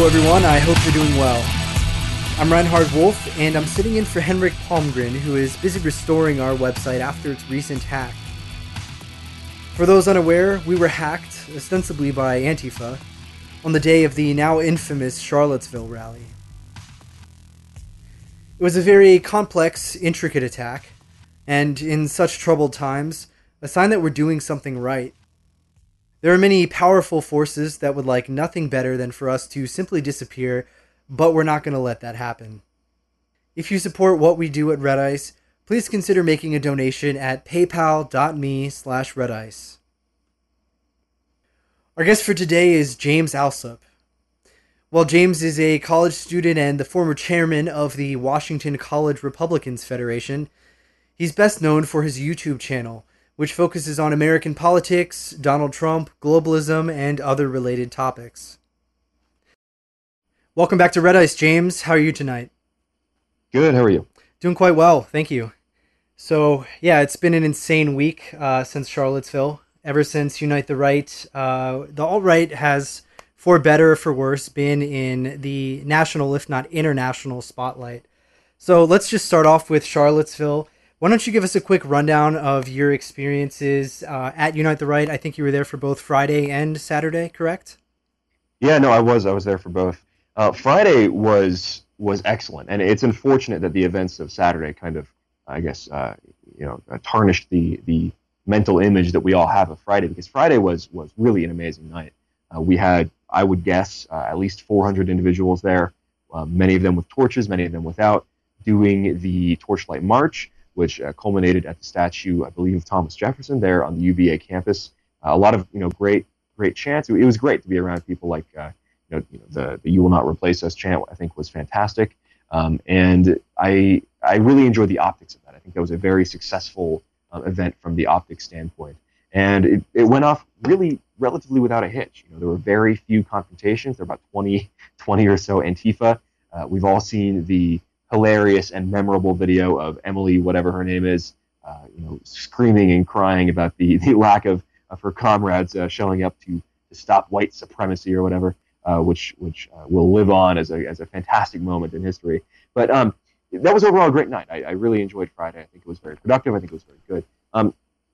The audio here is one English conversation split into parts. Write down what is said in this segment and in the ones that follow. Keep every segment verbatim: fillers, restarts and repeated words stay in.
Hello everyone, I hope you're doing well. I'm Reinhard Wolf, and I'm sitting in for Henrik Palmgren, who is busy restoring our website after its recent hack. For those unaware, we were hacked, ostensibly by Antifa, on the day of the now infamous Charlottesville rally. It was a very complex, intricate attack, and in such troubled times, a sign that we're doing something right. There are many powerful forces that would like nothing better than for us to simply disappear, but we're not going to let that happen. If you support what we do at Red Ice, please consider making a donation at paypal.me slash redice. Our guest for today is James Alsup. While James is a college student and the former chairman of the Washington College Republicans Federation, he's best known for his YouTube channel, which focuses on American politics, Donald Trump, globalism, and other related topics. Welcome back to Red Ice, James. How are you tonight? Good. How are you? Doing quite well, thank you. So, yeah, it's been an insane week uh, since Charlottesville. Ever since Unite the Right, uh, the alt-right has, for better or for worse, been in the national, if not international, spotlight. So let's just start off with Charlottesville. Why don't you give us a quick rundown of your experiences uh, at Unite the Right? I think you were there for both Friday and Saturday, correct? Yeah, no, I was. I was there for both. Uh, Friday was was excellent, and it's unfortunate that the events of Saturday kind of, I guess, uh, you know, tarnished the the mental image that we all have of Friday, because Friday was was really an amazing night. Uh, we had, I would guess, uh, at least four hundred individuals there, uh, many of them with torches, many of them without, doing the Torchlight March, which uh, culminated at the statue, I believe, of Thomas Jefferson there on the U V A campus. Uh, a lot of, you know, great, great chants. It was great to be around people like, uh, you know, you know the, the "You Will Not Replace Us" chant, I think, was fantastic. Um, and I I really enjoyed the optics of that. I think that was a very successful uh, event from the optics standpoint. And it, it went off really relatively without a hitch. You know, there were very few confrontations. There were about twenty, twenty or so Antifa. Uh, we've all seen the hilarious and memorable video of Emily, whatever her name is, uh, you know, screaming and crying about the, the lack of, of her comrades uh, showing up to, to stop white supremacy or whatever, uh, which which uh, will live on as a as a fantastic moment in history. But um, that was overall a great night. I, I really enjoyed Friday. I think it was very productive. I think it was very good. Um,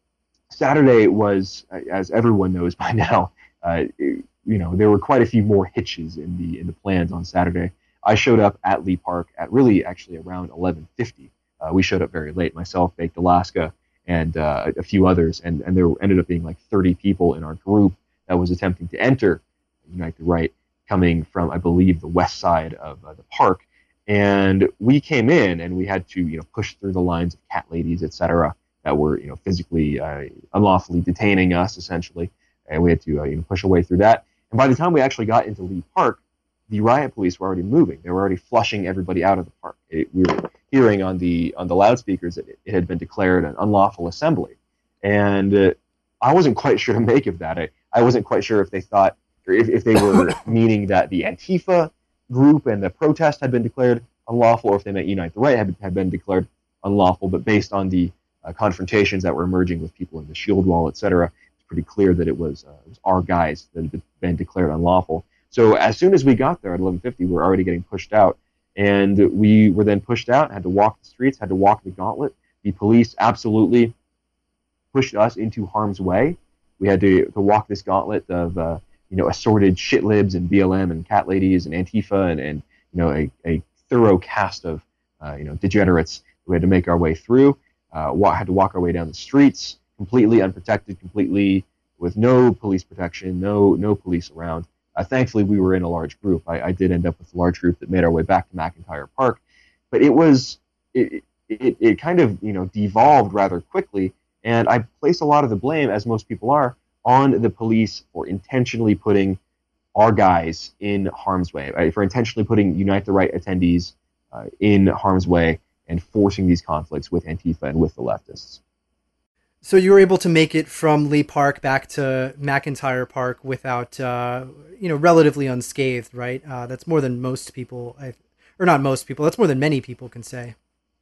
Saturday was, as everyone knows by now, uh, you know, there were quite a few more hitches in the in the plans on Saturday. I showed up at Lee Park at really actually around eleven fifty. Uh, we showed up very late, myself, Baked Alaska, and uh, a few others, and, and there ended up being like thirty people in our group that was attempting to enter Unite the Right, coming from, I believe, the west side of uh, the park. And we came in, and we had to, you know, push through the lines of cat ladies, et cetera, that were, you know, physically, uh, unlawfully detaining us, essentially. And we had to, uh, you know, push our way through that. And by the time we actually got into Lee Park, the riot police were already moving. They were already flushing everybody out of the park. It, we were hearing on the on the loudspeakers that it, it had been declared an unlawful assembly, and uh, I wasn't quite sure to make of that. I, I wasn't quite sure if they thought, or if, if they were meaning that the Antifa group and the protest had been declared unlawful, or if they meant Unite the Right had, had been declared unlawful. But based on the uh, confrontations that were emerging with people in the shield wall, et cetera, it's pretty clear that it was, uh, it was our guys that had been declared unlawful. So as soon as we got there at eleven fifty, we were already getting pushed out, and we were then pushed out, had to walk the streets, had to walk the gauntlet. The police absolutely pushed us into harm's way. We had to, to walk this gauntlet of uh, you know, assorted shitlibs and B L M and cat ladies and Antifa and, and you know, a, a thorough cast of uh, you know, degenerates. We had to make our way through. Uh, wa- had to walk our way down the streets, completely unprotected, completely with no police protection, no no police around. Uh, thankfully, we were in a large group. I, I did end up with a large group that made our way back to McIntyre Park, but it was it, it it kind of, you know, devolved rather quickly, and I place a lot of the blame, as most people are, on the police for intentionally putting our guys in harm's way, right? For intentionally putting Unite the Right attendees uh, in harm's way and forcing these conflicts with Antifa and with the leftists. So you were able to make it from Lee Park back to McIntyre Park without, uh, you know, relatively unscathed, right? Uh, that's more than most people, I, or not most people, that's more than many people can say.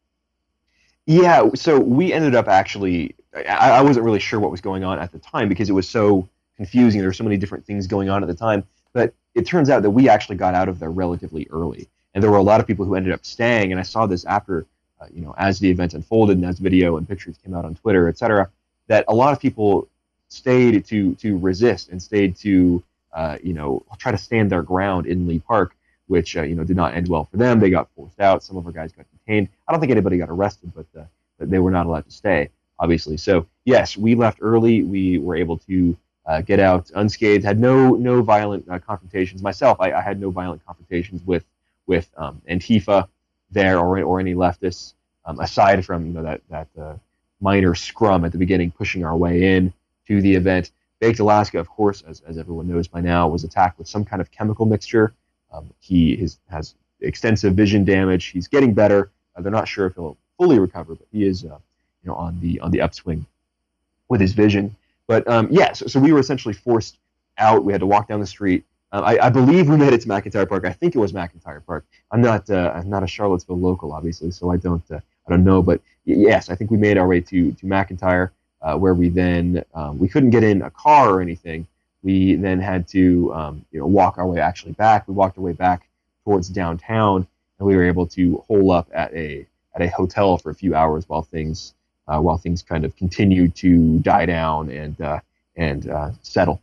Yeah, so we ended up actually, I, I wasn't really sure what was going on at the time because it was so confusing. There were so many different things going on at the time. But it turns out that we actually got out of there relatively early, and there were a lot of people who ended up staying. And I saw this after, uh, you know, as the event unfolded and as video and pictures came out on Twitter, et cetera, that a lot of people stayed to to resist and stayed to, uh, you know, try to stand their ground in Lee Park, which uh, you know did not end well for them. They got forced out. Some of our guys got detained. I don't think anybody got arrested, but, uh, but they were not allowed to stay, obviously. So yes, we left early. We were able to uh, get out unscathed. Had no no violent uh, confrontations. Myself, I, I had no violent confrontations with with um, Antifa there or or any leftists, um, aside from you know that that uh, minor scrum at the beginning, pushing our way in to the event. Baked Alaska, of course, as as everyone knows by now, was attacked with some kind of chemical mixture. Um, he is, has extensive vision damage. He's getting better. Uh, they're not sure if he'll fully recover, but he is, uh, you know, on the on the upswing with his vision. But um, yeah, so, so we were essentially forced out. We had to walk down the street. Uh, I, I believe we made it to McIntyre Park. I think it was McIntyre Park. I'm not uh, I'm not a Charlottesville local, obviously, so I don't uh, I don't know. But yes, I think we made our way to to McIntyre, uh, where we then um, we couldn't get in a car or anything. We then had to, um, you know, walk our way actually back. We walked our way back towards downtown, and we were able to hole up at a at a hotel for a few hours while things uh, while things kind of continued to die down and uh, and uh, settle.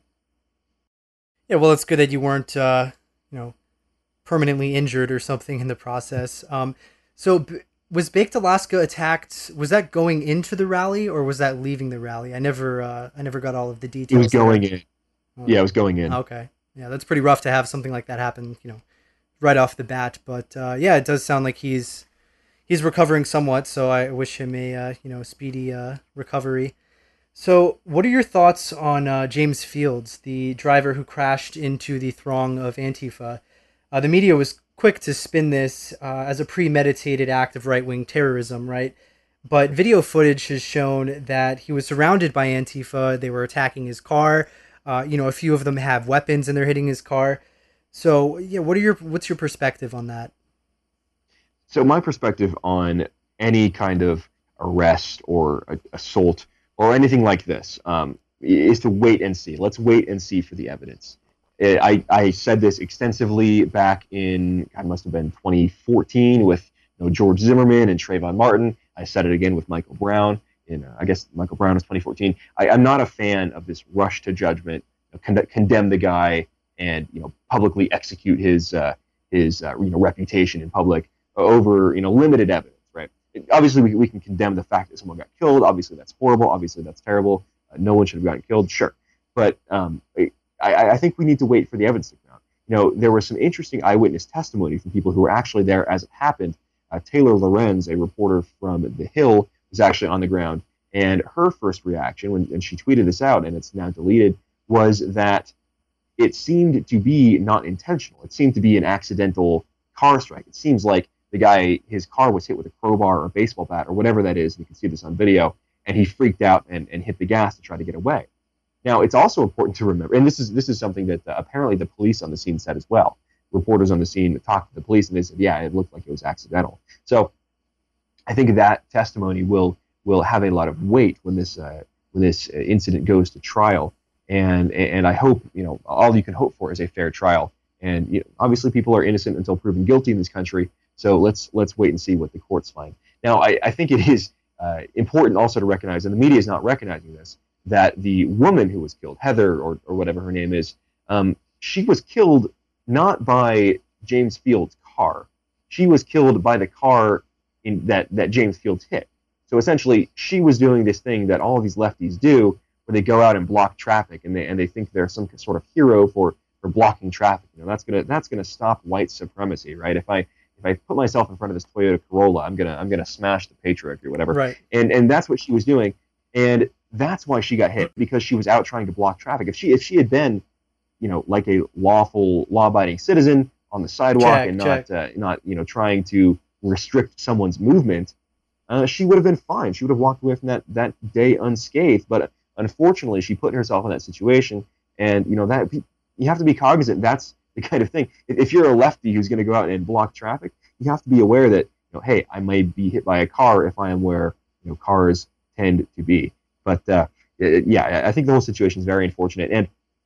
Yeah, well, it's good that you weren't, uh, you know, permanently injured or something in the process. Um, so, b- was Baked Alaska attacked? Was that going into the rally or was that leaving the rally? I never, uh, I never got all of the details. It was going there. in. Yeah, it was going in. Okay. Yeah, that's pretty rough to have something like that happen, you know, right off the bat. But uh, yeah, it does sound like he's he's recovering somewhat. So I wish him a uh, you know speedy uh, recovery. So, what are your thoughts on uh, James Fields, the driver who crashed into the throng of Antifa? Uh, the media was quick to spin this uh, as a premeditated act of right-wing terrorism, right? But video footage has shown that he was surrounded by Antifa. They were attacking his car. Uh, you know, a few of them have weapons and they're hitting his car. So, yeah, what are your what's your perspective on that? So my perspective on any kind of arrest or a, assault or anything like this um, is to wait and see. Let's wait and see for the evidence. I, I said this extensively back in, I must have been twenty fourteen with you know, George Zimmerman and Trayvon Martin. I said it again with Michael Brown. In, uh, I guess Michael Brown was twenty fourteen. I, I'm not a fan of this rush to judgment, you know, con- condemn the guy, and you know publicly execute his uh, his uh, you know reputation in public over you know limited evidence. Right? It, obviously, we we can condemn the fact that someone got killed. Obviously, that's horrible. Obviously, that's terrible. Uh, no one should have gotten killed. Sure, but um, I, I think we need to wait for the evidence to come out. You know, there was some interesting eyewitness testimony from people who were actually there as it happened. Uh, Taylor Lorenz, a reporter from The Hill, was actually on the ground, and her first reaction when and she tweeted this out, and it's now deleted, was that it seemed to be not intentional. It seemed to be an accidental car strike. It seems like the guy, his car was hit with a crowbar or a baseball bat or whatever that is. You can see this on video, and he freaked out and, and hit the gas to try to get away. Now, it's also important to remember, and this is this is something that uh, apparently the police on the scene said as well. Reporters on the scene talked to the police, and they said, yeah, it looked like it was accidental. So I think that testimony will will have a lot of weight when this uh, when this incident goes to trial, and and I hope you know all you can hope for is a fair trial. And you know, obviously, people are innocent until proven guilty in this country. So let's let's wait and see what the courts find. Now, I, I think it is uh, important also to recognize, and the media is not recognizing this, that the woman who was killed, Heather or or whatever her name is, um, she was killed not by James Fields' car. She was killed by the car in that that James Fields hit. So essentially, she was doing this thing that all of these lefties do, where they go out and block traffic, and they and they think they're some sort of hero for, for blocking traffic. You know, that's gonna that's gonna stop white supremacy, right? If I if I put myself in front of this Toyota Corolla, I'm gonna I'm gonna smash the patriarchy or whatever. Right. And and that's what she was doing, and that's why she got hit, because she was out trying to block traffic. If she if she had been, you know, like a lawful, law-abiding citizen on the sidewalk check, and check. not uh, not you know trying to restrict someone's movement, uh, she would have been fine. She would have walked away from that, that day unscathed. But unfortunately, she put herself in that situation, and you know that you have to be cognizant. That's the kind of thing. If, if you're a lefty who's going to go out and block traffic, you have to be aware that you know, hey, I may be hit by a car if I am where you know cars tend to be. But uh, yeah, I think the whole situation is very unfortunate. And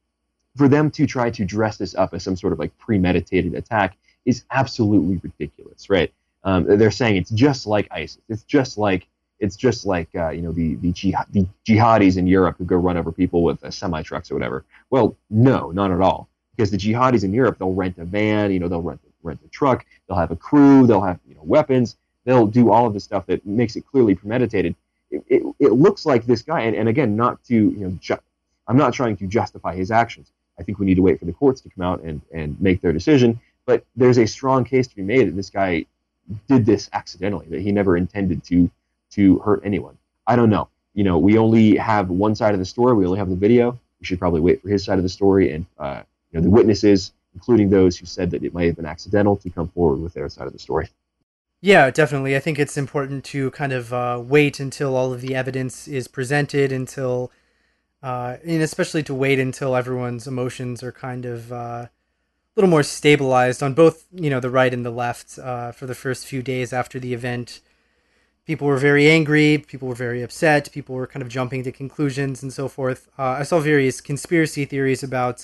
for them to try to dress this up as some sort of like premeditated attack is absolutely ridiculous, right? Um, they're saying it's just like ISIS. It's just like it's just like uh, you know the the, jihad, the jihadis in Europe who go run over people with uh, semi trucks or whatever. Well, no, not at all. Because the jihadis in Europe, they'll rent a van, you know, they'll rent rent a truck, they'll have a crew, they'll have you know weapons, they'll do all of the stuff that makes it clearly premeditated. It, it, it looks like this guy, and, and again, not to you know, ju- I'm not trying to justify his actions. I think we need to wait for the courts to come out and, and make their decision. But there's a strong case to be made that this guy did this accidentally, that he never intended to to hurt anyone. I don't know. You know, we only have one side of the story. We only have the video. We should probably wait for his side of the story and uh, you know the witnesses, including those who said that it might have been accidental, to come forward with their side of the story. Yeah, definitely. I think it's important to kind of uh, wait until all of the evidence is presented, until, uh, and especially to wait until everyone's emotions are kind of uh, a little more stabilized on both, you know, the right and the left. Uh, for the first few days after the event, people were very angry, people were very upset, people were kind of jumping to conclusions and so forth. Uh, I saw various conspiracy theories about,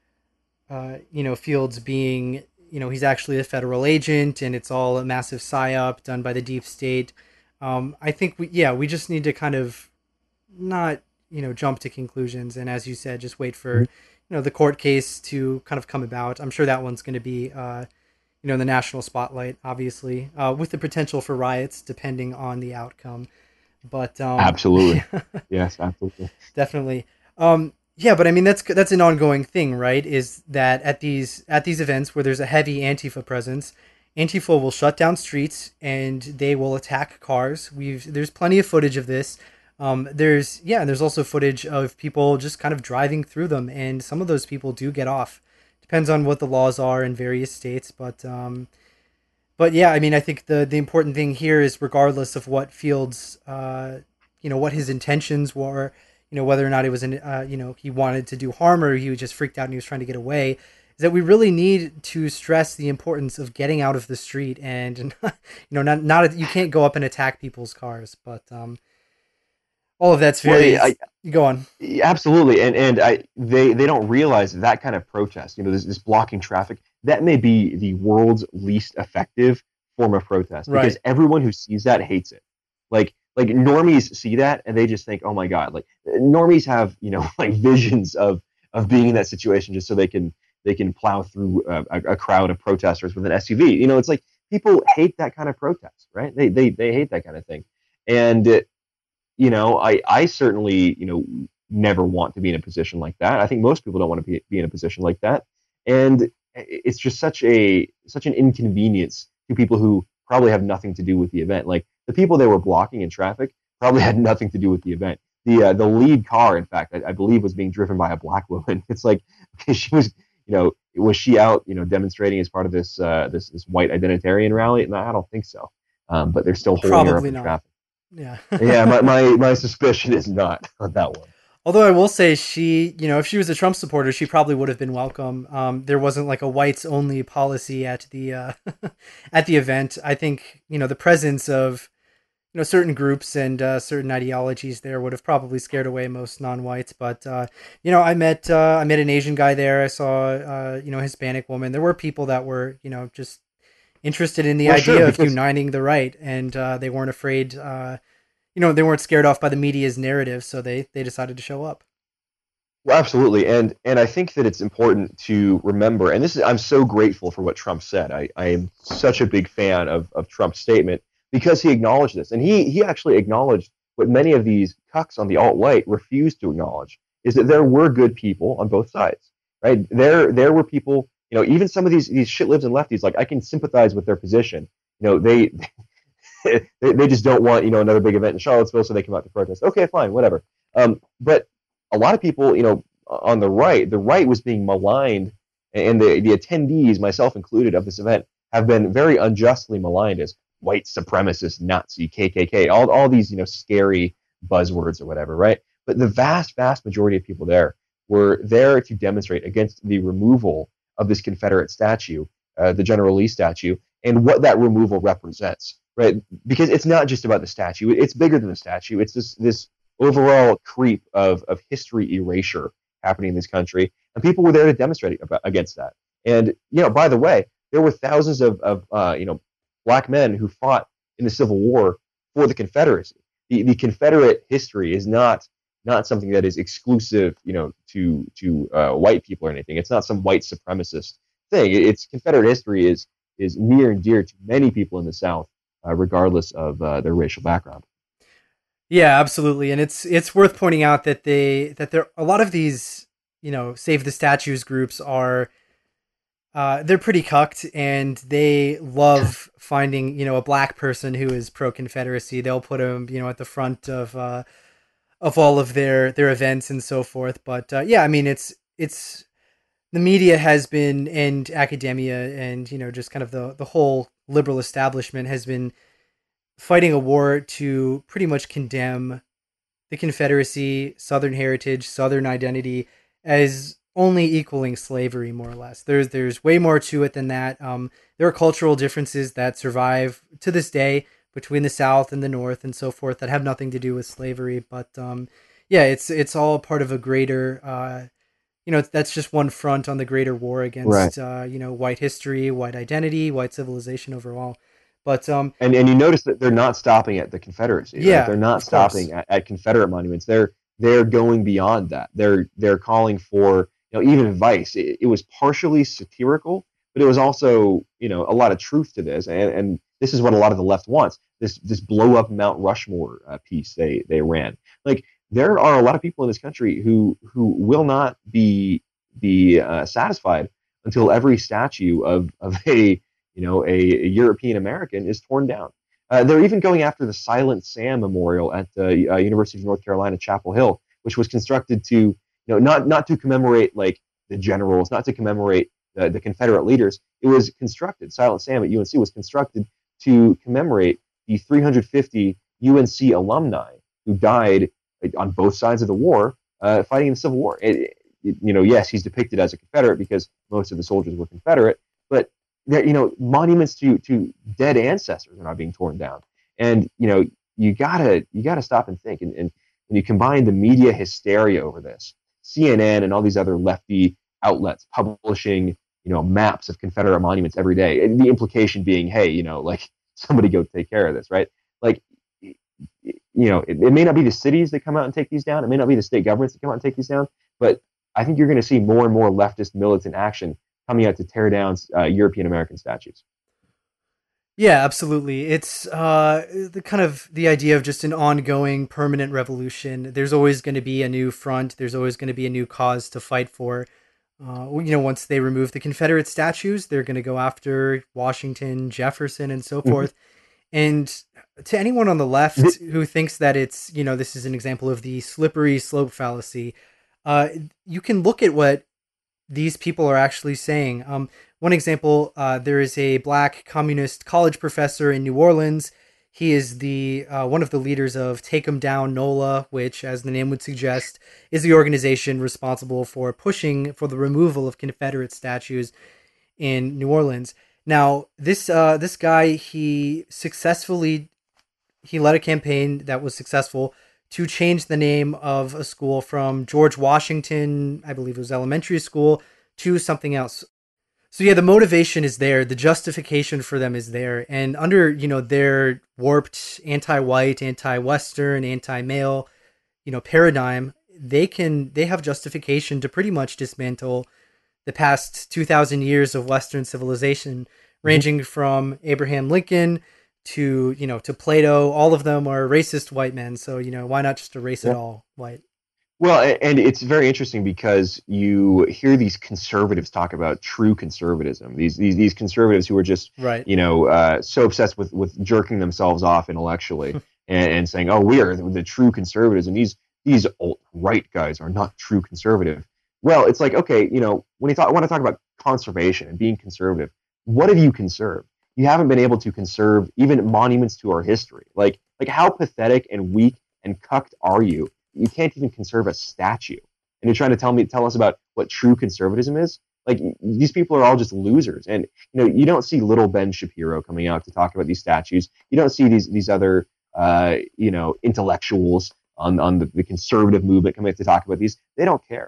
uh, you know, Fields being, you know, he's actually a federal agent and it's all a massive psyop done by the deep state. Um, I think we, yeah, we just need to kind of not, you know, jump to conclusions. And as you said, just wait for, you know, the court case to kind of come about. I'm sure that one's going to be, uh, you know, in the national spotlight, obviously, uh, with the potential for riots depending on the outcome. But um, absolutely, yes, absolutely, definitely. Um, yeah, but I mean that's that's an ongoing thing, right? Is that at these at these events where there's a heavy Antifa presence, Antifa will shut down streets and they will attack cars. We've there's plenty of footage of this. Um, there's yeah, there's also footage of people just kind of driving through them, and some of those people do get off. Depends on what the laws are in various states, but um, but yeah, I mean, I think the the important thing here is regardless of what Fields, uh, you know, what his intentions were, you know, whether or not it was an, uh, you know, he wanted to do harm or he was just freaked out and he was trying to get away, is that we really need to stress the importance of getting out of the street and, you know, not not you can't go up and attack people's cars, but um, all of that's very. Well, I, go on. absolutely, and and I they they don't realize that kind of protest, you know, this, this blocking traffic, that may be the world's least effective form of protest because Right. everyone who sees that hates it. Like like normies see that and they just think, oh my god, like normies have you know like visions of of being in that situation just so they can they can plow through a, a crowd of protesters with an S U V. You know, it's like people hate that kind of protest, right? They they they hate that kind of thing, and. Uh, you know, I, I certainly, you know, never want to be in a position like that. I think most people don't want to be, be in a position like that. And it's just such a such an inconvenience to people who probably have nothing to do with the event. Like the people they were blocking in traffic probably had nothing to do with the event. The uh, the lead car, in fact, I, I believe was being driven by a black woman. It's like okay, she was, you know, was she out, you know, demonstrating as part of this uh, this this white identitarian rally? No, I don't think so. Um, but they're still holding her up Probably in not. traffic. Yeah. Yeah, my, my, my suspicion is not on that one. Although I will say she, you know, if she was a Trump supporter, she probably would have been welcome. Um, there wasn't like a whites only policy at the uh, at the event. I think you know the presence of you know certain groups and uh, certain ideologies there would have probably scared away most non-whites. But uh, you know, I met uh, I met an Asian guy there. I saw uh, you know a Hispanic woman. There were people that were you know just interested in the Well, idea sure, of because uniting the right, and uh, they weren't afraid. Uh, you know, they weren't scared off by the media's narrative, so they they decided to show up. well, absolutely, and and I think that it's important to remember. And this is, I'm so grateful for what Trump said. I, I am such a big fan of of Trump's statement because he acknowledged this, and he he actually acknowledged what many of these cucks on the alt right refused to acknowledge is that there were good people on both sides, right? There there were people, you know, even some of these these shitlibs and lefties, like I can sympathize with their position. You know, they they, they just don't want you know another big event in Charlottesville, so they come out to protest. Okay, fine, whatever. Um, but a lot of people, you know, on the right, the right was being maligned, and the the attendees, myself included, of this event have been very unjustly maligned as white supremacist, Nazi, K K K, all all these you know scary buzzwords or whatever, right? But the vast, vast majority of people there were there to demonstrate against the removal of this Confederate statue, uh, the General Lee statue, and what that removal represents, right? Because it's not just about the statue; it's bigger than the statue. It's this this overall creep of of history erasure happening in this country, and people were there to demonstrate about, against that. And you know, by the way, there were thousands of, of uh, you know black men who fought in the Civil War for the Confederacy. The, the Confederate history is not not something that is exclusive, you know, to to uh, white people or anything. It's not some white supremacist thing. It's Confederate history is is near and dear to many people in the South, uh, regardless of uh, their racial background. Yeah, absolutely. And it's it's worth pointing out that they that there a lot of these, you know, Save the Statues groups are uh, they're pretty cucked, and they love finding, you know, a black person who is pro Confederacy. They'll put him, you know, at the front of uh, of all of their their events and so forth. But uh, yeah, I mean, it's it's the media has been, and academia, and you know, just kind of the the whole liberal establishment has been fighting a war to pretty much condemn the Confederacy, Southern heritage, Southern identity as only equaling slavery, more or less. There's there's way more to it than that. Um, there are cultural differences that survive to this day between the South and the North and so forth that have nothing to do with slavery. But um, yeah, it's it's all part of a greater. Uh, you know, that's just one front on the greater war Right. against uh, you know, white history, white identity, white civilization overall. But um, And and you notice that they're not stopping at the Confederacy, right? yeah, They're not of course. stopping at, at Confederate monuments. They're they're going beyond that. They're they're calling for, you know, even Vice. It, it was partially satirical, but it was also, you know, a lot of truth to this. And and this is what a lot of the left wants. This this blow up Mount Rushmore uh, piece they they ran. Like, there are a lot of people in this country who who will not be be uh, satisfied until every statue of of a, you know, a, a European American is torn down. Uh, they're even going after the Silent Sam Memorial at the uh, University of North Carolina, Chapel Hill, which was constructed to, you know, not not to commemorate like the generals, not to commemorate the, the Confederate leaders. It was constructed. Silent Sam at U N C was constructed to commemorate the three hundred fifty U N C alumni who died on both sides of the war, uh, fighting in the Civil War. It, it, you know, yes, he's depicted as a Confederate because most of the soldiers were Confederate, but you know, monuments to to dead ancestors are not being torn down. And you know, you gotta you gotta stop and think. And, and when you combine the media hysteria over this, C N N and all these other lefty outlets publishing, you know, maps of Confederate monuments every day, and the implication being, hey, you know, like, somebody go take care of this, right? Like, you know, it, it may not be the cities that come out and take these down. It may not be the state governments that come out and take these down. But I think you're going to see more and more leftist militant action coming out to tear down uh, European American statues. Yeah, absolutely. It's uh, the kind of the idea of just an ongoing permanent revolution. There's always going to be a new front. There's always going to be a new cause to fight for. Uh, you know, once they remove the Confederate statues, they're going to go after Washington, Jefferson, and so Mm-hmm. forth. And to anyone on the left who thinks that it's, you know, this is an example of the slippery slope fallacy, uh, you can look at what these people are actually saying. Um, one example, uh, there is a black communist college professor in New Orleans. He is the uh, one of the leaders of Take 'em Down NOLA, which, as the name would suggest, is the organization responsible for pushing for the removal of Confederate statues in New Orleans. Now, this uh, this guy, he successfully he led a campaign that was successful to change the name of a school from George Washington, I believe it was elementary school, to something else. So yeah, the motivation is there, the justification for them is there, and under, you know, their warped anti-white, anti-Western, anti-male, you know, paradigm, they can they have justification to pretty much dismantle the past two thousand years of Western civilization, ranging from Abraham Lincoln to, you know, to Plato. All of them are racist white men. So, you know, why not just erase it Yeah. all white? Well, a- and it's very interesting because you hear these conservatives talk about true conservatism. These these these conservatives who are just, Right. you know, uh, so obsessed with with jerking themselves off intellectually and, and saying, "Oh, we are the, the true conservatives," and these these alt right guys are not true conservative. Well, it's like, okay, you know, when you talk, want to talk about conservation and being conservative, what have you conserved? You haven't been able to conserve even monuments to our history. Like like how pathetic and weak and cucked are you? You can't even conserve a statue, and you're trying to tell me tell us about what true conservatism is. Like, these people are all just losers. And you know, you don't see little Ben Shapiro coming out to talk about these statues. You don't see these these other uh, you know, intellectuals on on the, the conservative movement coming out to talk about these. They don't care.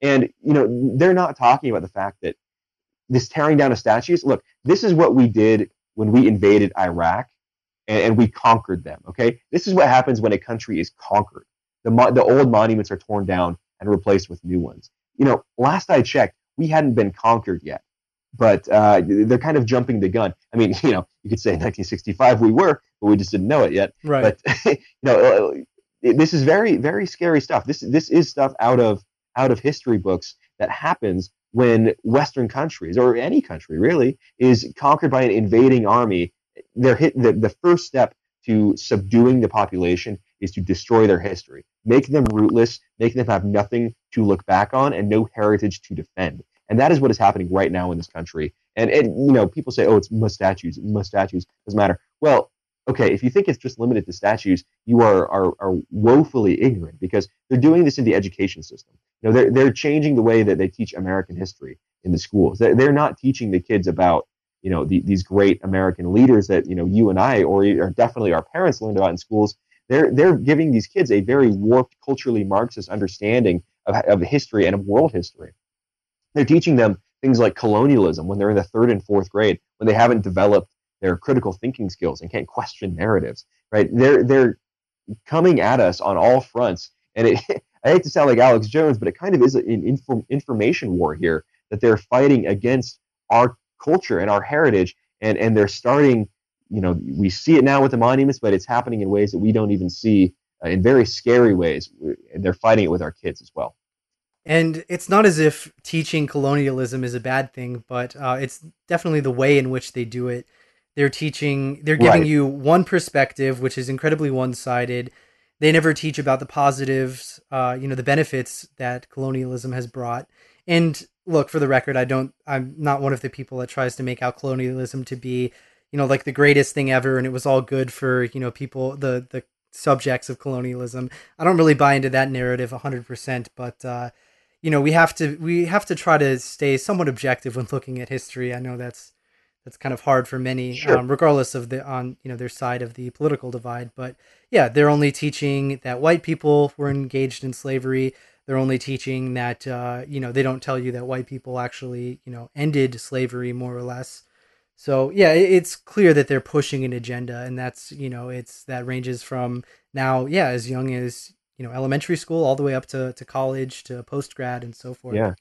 And, you know, they're not talking about the fact that this tearing down of statues, look, this is what we did when we invaded Iraq and, and we conquered them, okay? This is what happens when a country is conquered. The, mo- the old monuments are torn down and replaced with new ones. You know, last I checked, we hadn't been conquered yet, but uh, they're kind of jumping the gun. I mean, you know, you could say in nineteen sixty-five we were, but we just didn't know it yet. Right. But, you know, this is very, very scary stuff. This this is stuff out of out of history books that happens when Western countries, or any country really, is conquered by an invading army. They're hit the, the first step to subduing the population is to destroy their history, make them rootless, make them have nothing to look back on and no heritage to defend. And that is what is happening right now in this country. And, and you know, people say, oh, it's must statues, must statues, doesn't matter. Well, okay, if you think it's just limited to statues, you are, are, are woefully ignorant, because they're doing this in the education system. You know, they're, they're changing the way that they teach American history in the schools. They're, they're not teaching the kids about, you know, the, these great American leaders that, you know, you and I, or, or definitely our parents learned about in schools. They're, they're giving these kids a very warped, culturally Marxist understanding of, of history and of world history. They're teaching them things like colonialism when they're in the third and fourth grade, when they haven't developed their critical thinking skills and can't question narratives, right? They're they're coming at us on all fronts, and it, I hate to sound like Alex Jones, but it kind of is an inform, information war here, that they're fighting against our culture and our heritage, and and they're starting. You know, we see it now with the monuments, but it's happening in ways that we don't even see, uh, in very scary ways. And they're fighting it with our kids as well. And it's not as if teaching colonialism is a bad thing, but uh, it's definitely the way in which they do it. They're teaching, they're giving Right. you one perspective, which is incredibly one-sided. They never teach about the positives, uh, you know, the benefits that colonialism has brought. And look, for the record, I don't, I'm not one of the people that tries to make out colonialism to be, you know, like the greatest thing ever, and it was all good for, you know, people, the the subjects of colonialism. I don't really buy into that narrative one hundred percent, but uh, you know, we have to we have to try to stay somewhat objective when looking at history. I know that's that's kind of hard for many, Sure. um, regardless of the on you know their side of the political divide. But yeah, they're only teaching that white people were engaged in slavery. They're only teaching that uh, you know they don't tell you that white people actually you know ended slavery more or less. So yeah, it's clear that they're pushing an agenda, and that's you know it's that ranges from now, yeah, as young as you know elementary school all the way up to, to college to post grad and so forth. Yeah.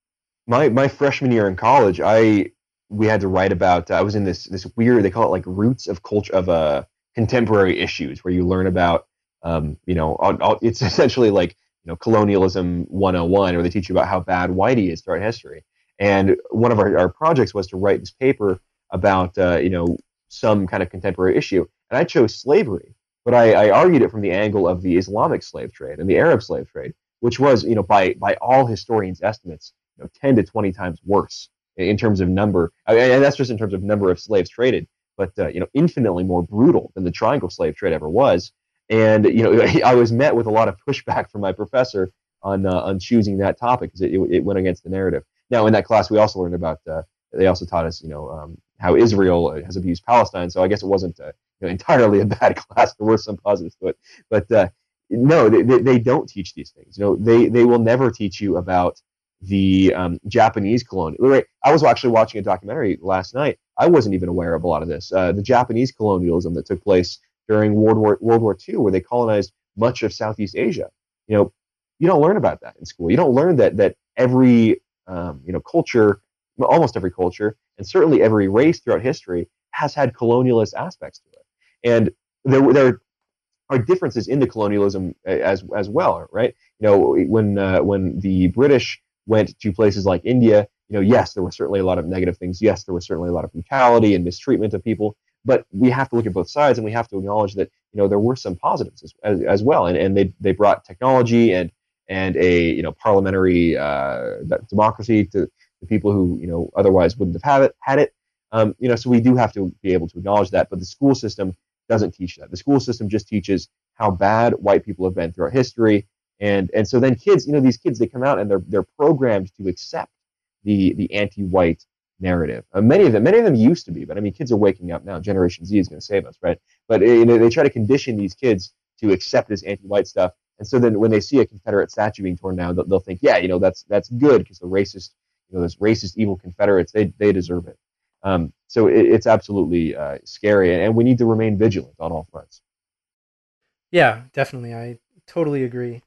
My my freshman year in college, I we had to write about. I was in this this weird. They call it like roots of culture of uh contemporary issues, where you learn about um you know all, all, it's essentially like you know colonialism one oh one, or they teach you about how bad whitey is throughout history. And one of our, our projects was to write this paper about uh, you know some kind of contemporary issue, and I chose slavery, but I, I argued it from the angle of the Islamic slave trade and the Arab slave trade, which was you know by by all historians' estimates, you know, ten to twenty times worse in terms of number. I mean, and that's just in terms of number of slaves traded, but uh, you know, infinitely more brutal than the triangle slave trade ever was. And you know, I was met with a lot of pushback from my professor on uh, on choosing that topic, because it, it went against the narrative. Now, in that class, we also learned about. Uh, they also taught us, you know, um, how Israel has abused Palestine. So I guess it wasn't uh, you know, entirely a bad class. There were some positives to it, but uh, no, they, they, they don't teach these things. You know, they they will never teach you about the um, Japanese colonial. Right? I was actually watching a documentary last night. I wasn't even aware of a lot of this. Uh, the Japanese colonialism that took place during World War World War Two, where they colonized much of Southeast Asia. You know, you don't learn about that in school. You don't learn that that every um, you know culture, almost every culture, and certainly every race throughout history has had colonialist aspects to it. And there there are differences in the colonialism as as well, right? You know, when uh, when the British went to places like India, you know, yes, there were certainly a lot of negative things. Yes, there was certainly a lot of brutality and mistreatment of people. But we have to look at both sides, and we have to acknowledge that you know there were some positives as, as, as well. And and they they brought technology and and a you know parliamentary uh, democracy to the people who you know otherwise wouldn't have had it. Had it. Um, you know, so we do have to be able to acknowledge that. But the school system doesn't teach that. The school system just teaches how bad white people have been throughout history. And and so then kids, you know, these kids, they come out and they're they're programmed to accept the the anti-white narrative. Uh, many of them, many of them used to be, but I mean, kids are waking up now. Generation Z is going to save us, right? But you know, they try to condition these kids to accept this anti-white stuff, And so then when they see a Confederate statue being torn down, they'll, they'll think, yeah, you know, that's that's good because the racist, you know, those racist, evil Confederates, they they deserve it. Um, so it, it's absolutely uh, scary, and, and we need to remain vigilant on all fronts. Yeah, definitely. I totally agree.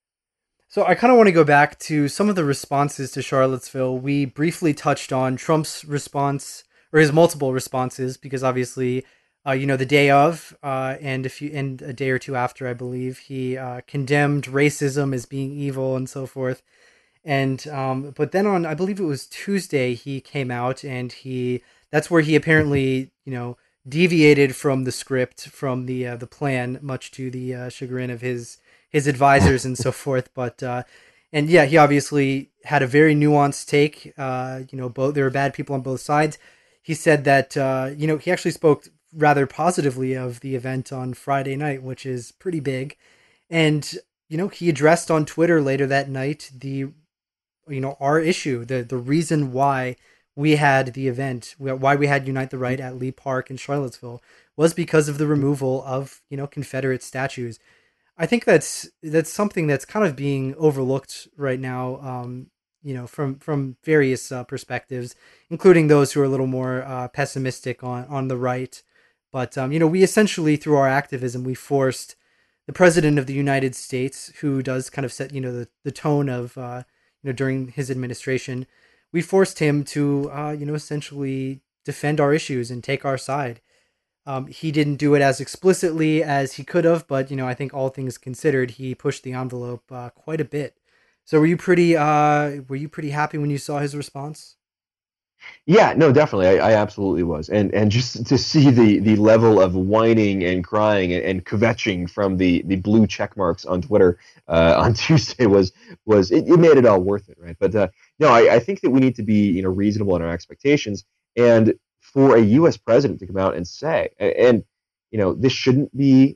So I kind of want to go back to some of the responses to Charlottesville. We briefly touched on Trump's response or his multiple responses because obviously, uh, you know, the day of uh, and if you and a day or two after, I believe he uh, condemned racism as being evil and so forth. And um, but then on I believe it was Tuesday he came out and he that's where he apparently you know deviated from the script from the uh, the plan, much to the uh, chagrin of his his advisors and so forth. But uh, and yeah, he obviously had a very nuanced take. Uh, you know, both there are bad people on both sides. He said that uh, you know he actually spoke rather positively of the event on Friday night, which is pretty big. And you know, he addressed on Twitter later that night the you know our issue, the the reason why we had the event, why we had Unite the Right at Lee Park in Charlottesville, was because of the removal of you know Confederate statues. I think that's that's something that's kind of being overlooked right now. Um, you know, from from various uh, perspectives, including those who are a little more uh, pessimistic on on the right. But um, you know, we essentially through our activism, we forced the president of the United States, who does kind of set you know the the tone of uh, you know during his administration, we forced him to uh, you know essentially defend our issues and take our side. Um, he didn't do it as explicitly as he could have, but you know, I think all things considered, he pushed the envelope uh, quite a bit. So, were you pretty uh, were you pretty happy when you saw his response? Yeah, no, definitely. I, I absolutely was. And and just to see the the level of whining and crying and, and kvetching from the the blue check marks on Twitter uh, on Tuesday was was it, it made it all worth it, right? But uh, no, I, I think that we need to be you know reasonable in our expectations, and for a U S president to come out and say, and you know this shouldn't be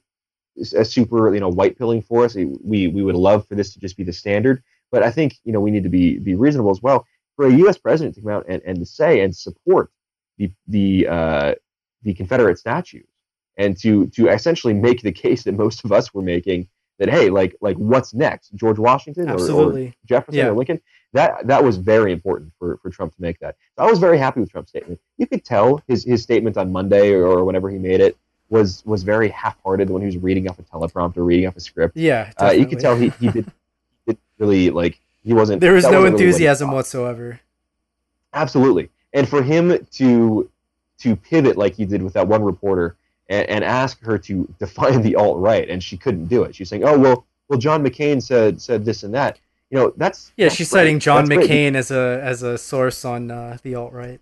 a super you know white pilling for us. We we would love for this to just be the standard, but I think you know we need to be be reasonable as well. For a U S president to come out and, and to say and support the the uh, the Confederate statues and to to essentially make the case that most of us were making that hey like like what's next, George Washington or, or Absolutely. Jefferson Yeah. or Lincoln, that that was very important for, for Trump to make that. So I was very happy with Trump's statement. You could tell his his statement on Monday or whenever he made it was was very half-hearted when he was reading off a teleprompter, reading off a script. Yeah, Uh, you could definitely. tell he he did, did really like he wasn't There was that no wasn't really what he enthusiasm thought. whatsoever. Absolutely. And for him to to pivot like he did with that one reporter and, and ask her to define the alt right, and she couldn't do it. She's saying, "Oh well, well John McCain said said this and that." You know, that's Yeah, that's she's citing great. John That's great McCain as a as a source on uh, the alt right.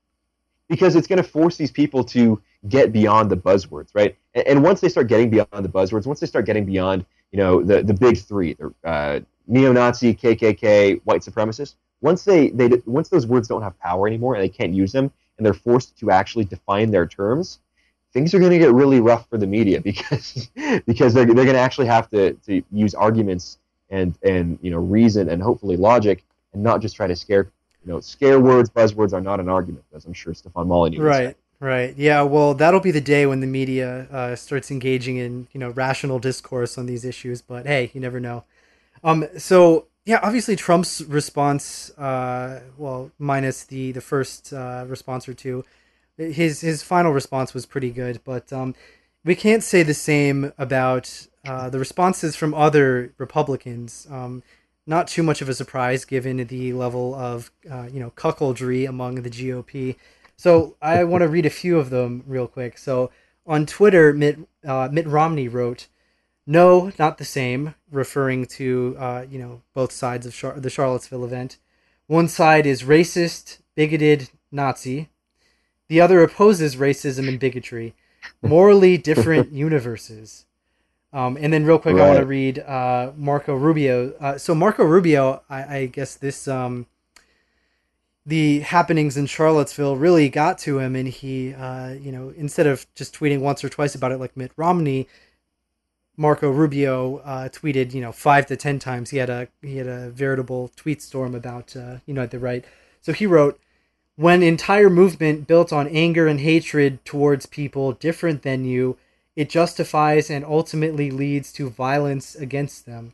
because it's going to force these people to get beyond the buzzwords, right? And, and once they start getting beyond the buzzwords, once they start getting beyond, you know, the the big three, the uh, neo-Nazi, K K K, white supremacist, once they they once those words don't have power anymore and they can't use them, and they're forced to actually define their terms, things are going to get really rough for the media because because they're they're going to actually have to to use arguments and and you know reason and hopefully logic and not just try to scare you know scare words. Buzzwords are not an argument, as I'm sure Stefan Molyneux would say. Right, right. Yeah, well, that'll be the day when the media uh, starts engaging in, you know, rational discourse on these issues, but hey, you never know. Um so yeah, obviously Trump's response uh well, minus the the first uh response or two, his his final response was pretty good, but um we can't say the same about uh the responses from other Republicans. Um not too much of a surprise given the level of uh, you know cuckoldry among the G O P. So I want to read a few of them real quick. So on Twitter, Mitt uh, Mitt Romney wrote, "No, not the same," referring to uh, you know both sides of Char- the Charlottesville event. One side is racist, bigoted, Nazi. The other opposes racism and bigotry. Morally different universes. Um, and then real quick, I want to Right. read uh, Marco Rubio. Uh, so Marco Rubio, I, I guess this um, the happenings in Charlottesville really got to him, and he, uh, you know, instead of just tweeting once or twice about it like Mitt Romney, Marco Rubio uh, tweeted, you know, five to ten times. He had a he had a veritable tweet storm about uh, Unite the Right. So he wrote, "When entire movement built on anger and hatred towards people different than you it justifies and ultimately leads to violence against them.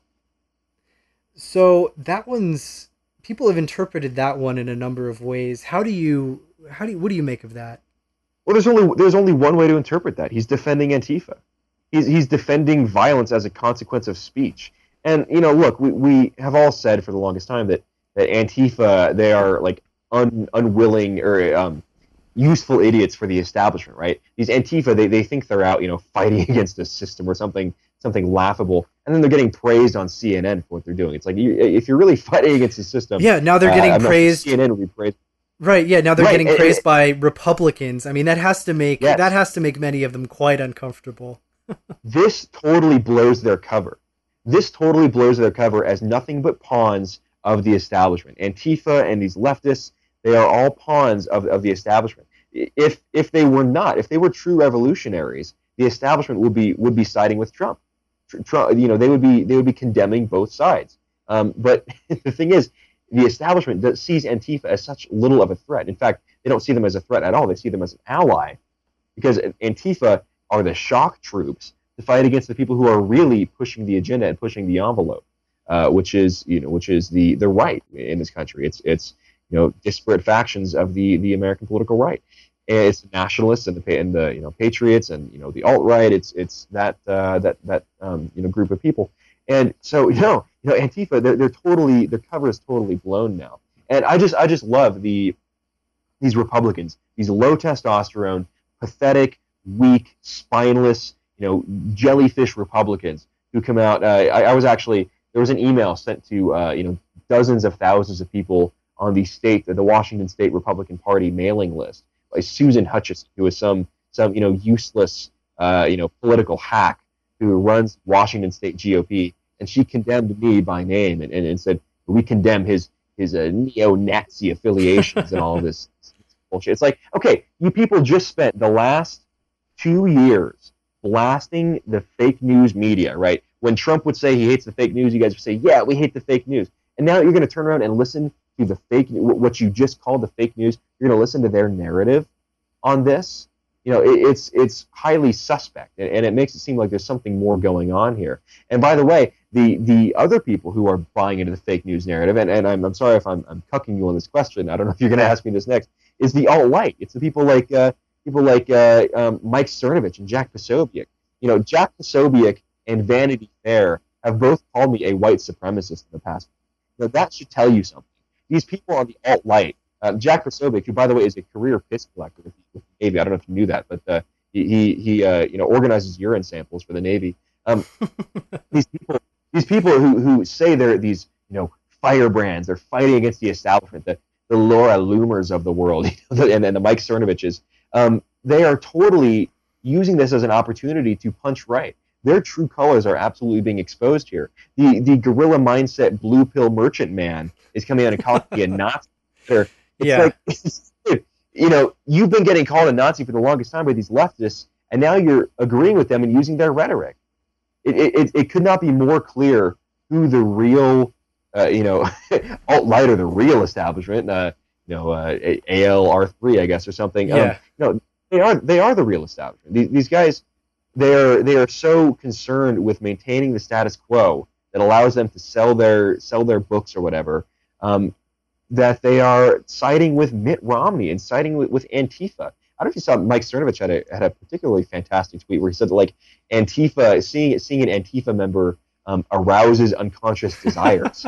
So that one's people have interpreted that one in a number of ways. How do you how do you, what do you make of that? Well, there's only there's only one way to interpret that. He's defending Antifa. He's he's defending violence as a consequence of speech. And you know, look, we, we have all said for the longest time that, that Antifa, they are like un, unwilling or um, useful idiots for the establishment, right? These Antifa, they, they think they're out, you know, fighting against a system or something something laughable, and then they're getting praised on C N N for what they're doing. It's like you, if you're really fighting against the system, yeah, now they're getting uh, praised. C N N would be praised. Right, yeah, now they're right. getting and, praised and, by Republicans. I mean, that has to make yes. that has to make many of them quite uncomfortable. This totally blows their cover. This totally blows their cover as nothing but pawns of the establishment. Antifa and these leftists, they are all pawns of, of the establishment. If if they were not, if they were true revolutionaries, the establishment would be would be siding with Trump. Trump you know, they would be they would be condemning both sides. Um, but the thing is, the establishment sees Antifa as such little of a threat. In fact, they don't see them as a threat at all. They see them as an ally, because Antifa are the shock troops to fight against the people who are really pushing the agenda and pushing the envelope, uh, which is you know which is the the right in this country. It's it's you know disparate factions of the the American political right. And it's the nationalists and the and the you know patriots and you know the alt right. It's it's that uh, that that um, you know group of people. And so you know you know Antifa, they're, they're totally their cover is totally blown now. And I just I just love the these Republicans, these low testosterone, pathetic, weak, spineless, you know, jellyfish Republicans who come out. Uh, I, I was actually there was an email sent to uh, you know dozens of thousands of people on the state the Washington State Republican Party mailing list by Susan Hutchison, who is some some you know useless uh, you know political hack who runs Washington State G O P, and she condemned me by name and, and, and said we condemn his his uh, neo-Nazi affiliations and all of this, this bullshit. It's like, okay, you people just spent the last two years blasting the fake news media, right? When Trump would say he hates the fake news, you guys would say, yeah, we hate the fake news. And now you're going to turn around and listen to the fake, what you just called the fake news. You're going to listen to their narrative on this. You know, it, it's it's highly suspect, and, and it makes it seem like there's something more going on here. And by the way, the the other people who are buying into the fake news narrative, and, and I'm I'm sorry if I'm I'm cucking you on this question. I don't know if you're going to ask me this next. Is the alt-right? It's the people like uh, people like uh, um, Mike Cernovich and Jack Posobiec. You know, Jack Posobiec and Vanity Fair have both called me a white supremacist in the past. Now that should tell you something. These people on the alt-right. Uh, Jack Posobiec, who by the way is a career piss collector with the Navy, I don't know if you knew that, but uh, he he, he uh, you know organizes urine samples for the Navy. Um, these people, these people who, who say they're these you know firebrands, they're fighting against the establishment, the the Laura Loomers of the world, you know, and, and the Mike Cernoviches. Um, they are totally using this as an opportunity to punch right. Their true colors are absolutely being exposed here. The the guerrilla mindset blue pill merchant man is coming out and calling me a Nazi. They're, It's yeah. like, you know, you've been getting called a Nazi for the longest time by these leftists, and now you're agreeing with them and using their rhetoric. It it, it could not be more clear who the real, uh, you know, alt-right or the real establishment, uh, you know, uh, A L R three, I guess, or something. Yeah. Um, no, they are they are the real establishment. These, these guys, they are they are so concerned with maintaining the status quo that allows them to sell their sell their books or whatever. Um, that they are siding with Mitt Romney and siding with, with Antifa. I don't know if you saw Mike Cernovich had a had a particularly fantastic tweet where he said that, like, Antifa, seeing seeing an Antifa member um, arouses unconscious desires.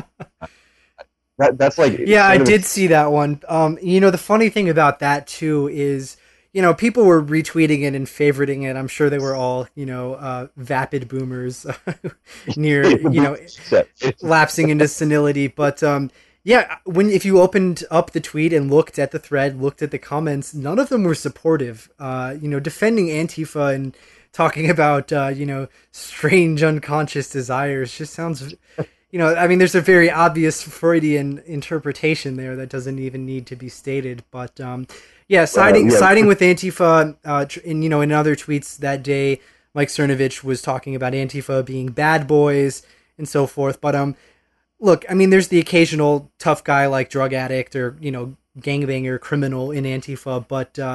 that that's like yeah, I did see that one. Um, you know, the funny thing about that too is, you know, people were retweeting it and favoriting it. I'm sure they were all, you know, uh, vapid boomers near, you know, lapsing into senility. But um, yeah, when if you opened up the tweet and looked at the thread, looked at the comments, none of them were supportive. Uh, you know, defending Antifa and talking about uh, you know strange unconscious desires just sounds, you know, I mean, there's a very obvious Freudian interpretation there that doesn't even need to be stated. But um, yeah, siding uh, yeah. siding with Antifa, uh, in you know in other tweets that day, Mike Cernovich was talking about Antifa being bad boys and so forth. But um. Look, I mean, there's the occasional tough guy like drug addict or, you know, gangbanger criminal in Antifa, but uh,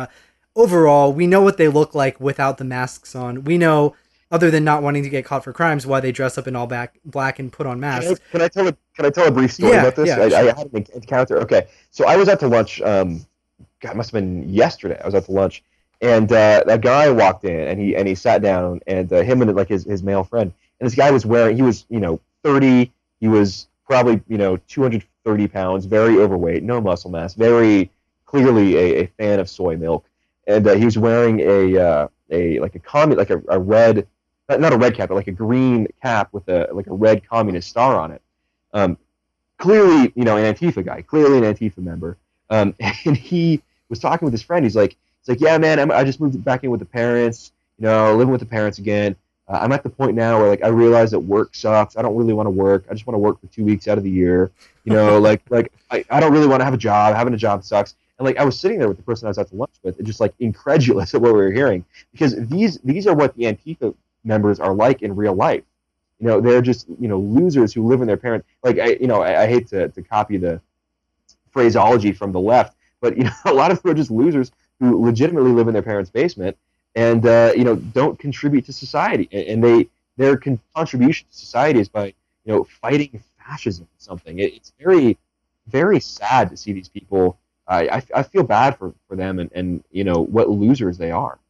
overall, we know what they look like without the masks on. We know, other than not wanting to get caught for crimes, why they dress up in all black, black and put on Can I, masks. can I tell a can I tell a brief story Yeah, about this? yeah, I, I sure. had an encounter. Okay, so I was out to lunch. Um, God, it must have been yesterday. I was out to lunch, and uh, a guy walked in, and he and he sat down, and uh, him and like his, his male friend, and this guy was wearing. He was you know thirty. He was probably you know two hundred thirty pounds, very overweight, no muscle mass, very clearly a, a fan of soy milk, and uh, he was wearing a uh, a like a commun like a, a red not a red cap, but like a green cap with a like a red communist star on it. Um, clearly, you know, an Antifa guy, clearly an Antifa member. Um, and he was talking with his friend. He's like, he's like, yeah, man, I'm, I just moved back in with the parents. You know, living with the parents again. Uh, I'm at the point now where like I realize that work sucks. I don't really want to work. I just want to work for two weeks out of the year. You know, like like I, I don't really want to have a job. Having a job sucks. And like I was sitting there with the person I was out to lunch with, and just like incredulous at what we were hearing, because these these are what the Antifa members are like in real life. You know, they're just you know losers who live in their parents. Like I, you know, I, I hate to, to copy the phraseology from the left, but you know, a lot of them are just losers who legitimately live in their parents' basement and uh, you know don't contribute to society. And they their con- contribution to society is by you know fighting fascism or something. It, it's very very sad to see these people. I, I, I feel bad for, for them and, and you know what losers they are.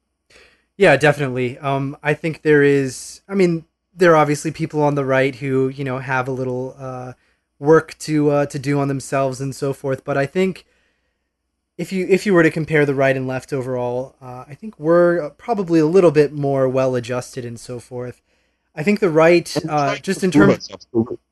Yeah, definitely. Um, I think there is. I mean, there are obviously people on the right who you know have a little uh, work to uh, to do on themselves and so forth. But I think if you if you were to compare the right and left overall, uh, I think we're probably a little bit more well adjusted and so forth. I think the right, And we're uh, trying to just in improve terms, ourselves.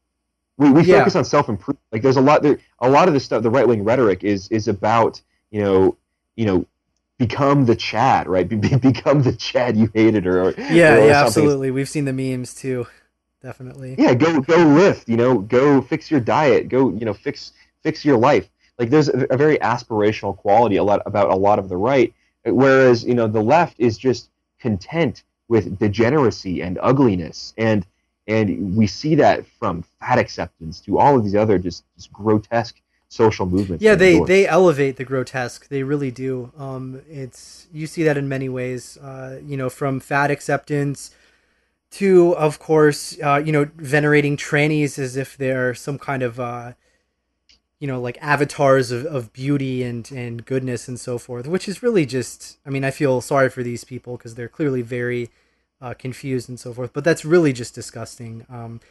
We, we yeah, focus on self improvement. Like there's a lot there. A lot of the stuff, the right wing rhetoric is is about you know you know become the Chad, right? Be, be, become the Chad you hated or yeah, or, or yeah, something. It's, absolutely. We've seen the memes too, definitely. yeah, go go lift. You know, go fix your diet. Go you know fix fix your life. Like there's a, a very aspirational quality a lot about a lot of the right, whereas you know the left is just content with degeneracy and ugliness, and and we see that from fat acceptance to all of these other just, just grotesque social movements Yeah, they they they endorse. elevate the grotesque. They really do. Um, it's you see that in many ways. Uh, you know, from fat acceptance to, of course, uh, you know, venerating trannies as if they're some kind of, uh, you know, like avatars of, of beauty and and goodness and so forth. Which is really just. I mean, I feel sorry for these people because they're clearly very uh, confused and so forth. But that's really just disgusting. Um,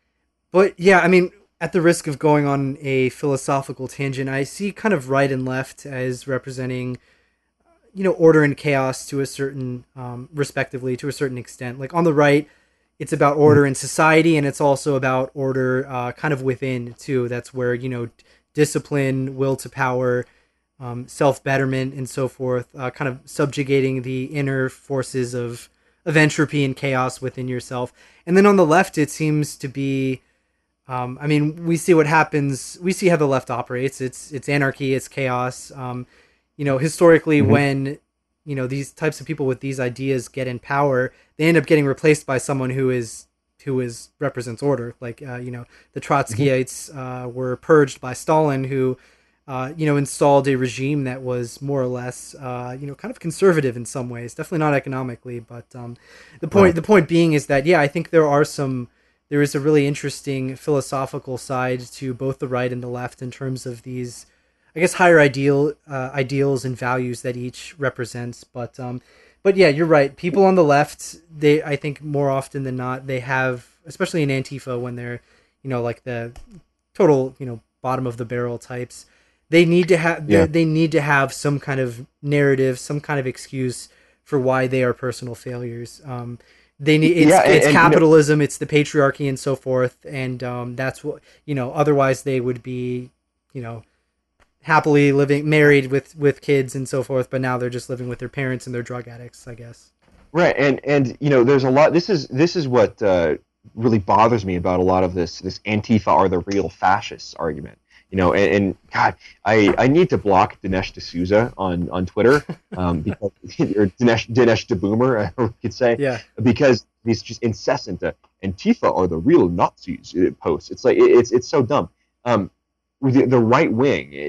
but yeah, I mean, at the risk of going on a philosophical tangent, I see kind of right and left as representing, you know, order and chaos to a certain, um, respectively, to a certain extent. Like on the right, it's about order in society, and it's also about order, uh, kind of within too. That's where you know, discipline, will to power, um, self betterment, and so forth, uh, kind of subjugating the inner forces of of entropy and chaos within yourself. And then on the left, it seems to be um, I mean, we see what happens. We see how the left operates. It's it's anarchy. It's chaos. Um, you know, historically, Mm-hmm. when you know these types of people with these ideas get in power, they end up getting replaced by someone who is who is represents order. Like uh, you know, the Hmm. Trotskyites uh, were purged by Stalin, who uh, you know installed a regime that was more or less uh, you know kind of conservative in some ways. Definitely not economically, but um, the point Right. the point being is that yeah, I think there are some there is a really interesting philosophical side to both the right and the left in terms of these, I guess, higher ideal uh, ideals and values that each represents. But um, but yeah, you're right. People on the left, they I think more often than not, they have, especially in Antifa, when they're, you know, like the total, you know, bottom of the barrel types. They need to have they Yeah. they need to have some kind of narrative, some kind of excuse for why they are personal failures. Um, they need Yeah. it's And, it's and you know, capitalism, it's the patriarchy, and so forth, and um, that's what you know. Otherwise, they would be, you know, happily living, married with with kids and so forth. But now they're just living with their parents and they're drug addicts, I guess. right. And and you know, there's a lot. This is this is what uh, really bothers me about a lot of this this Antifa are the real fascists argument. You know, and, and God, I, I need to block Dinesh D'Souza on on Twitter, um, because or Dinesh Dinesh DeBoomer, I could say, Yeah, because these just incessant uh, Antifa are the real Nazis uh, posts. It's like it, it's it's so dumb. Um, the, the right wing.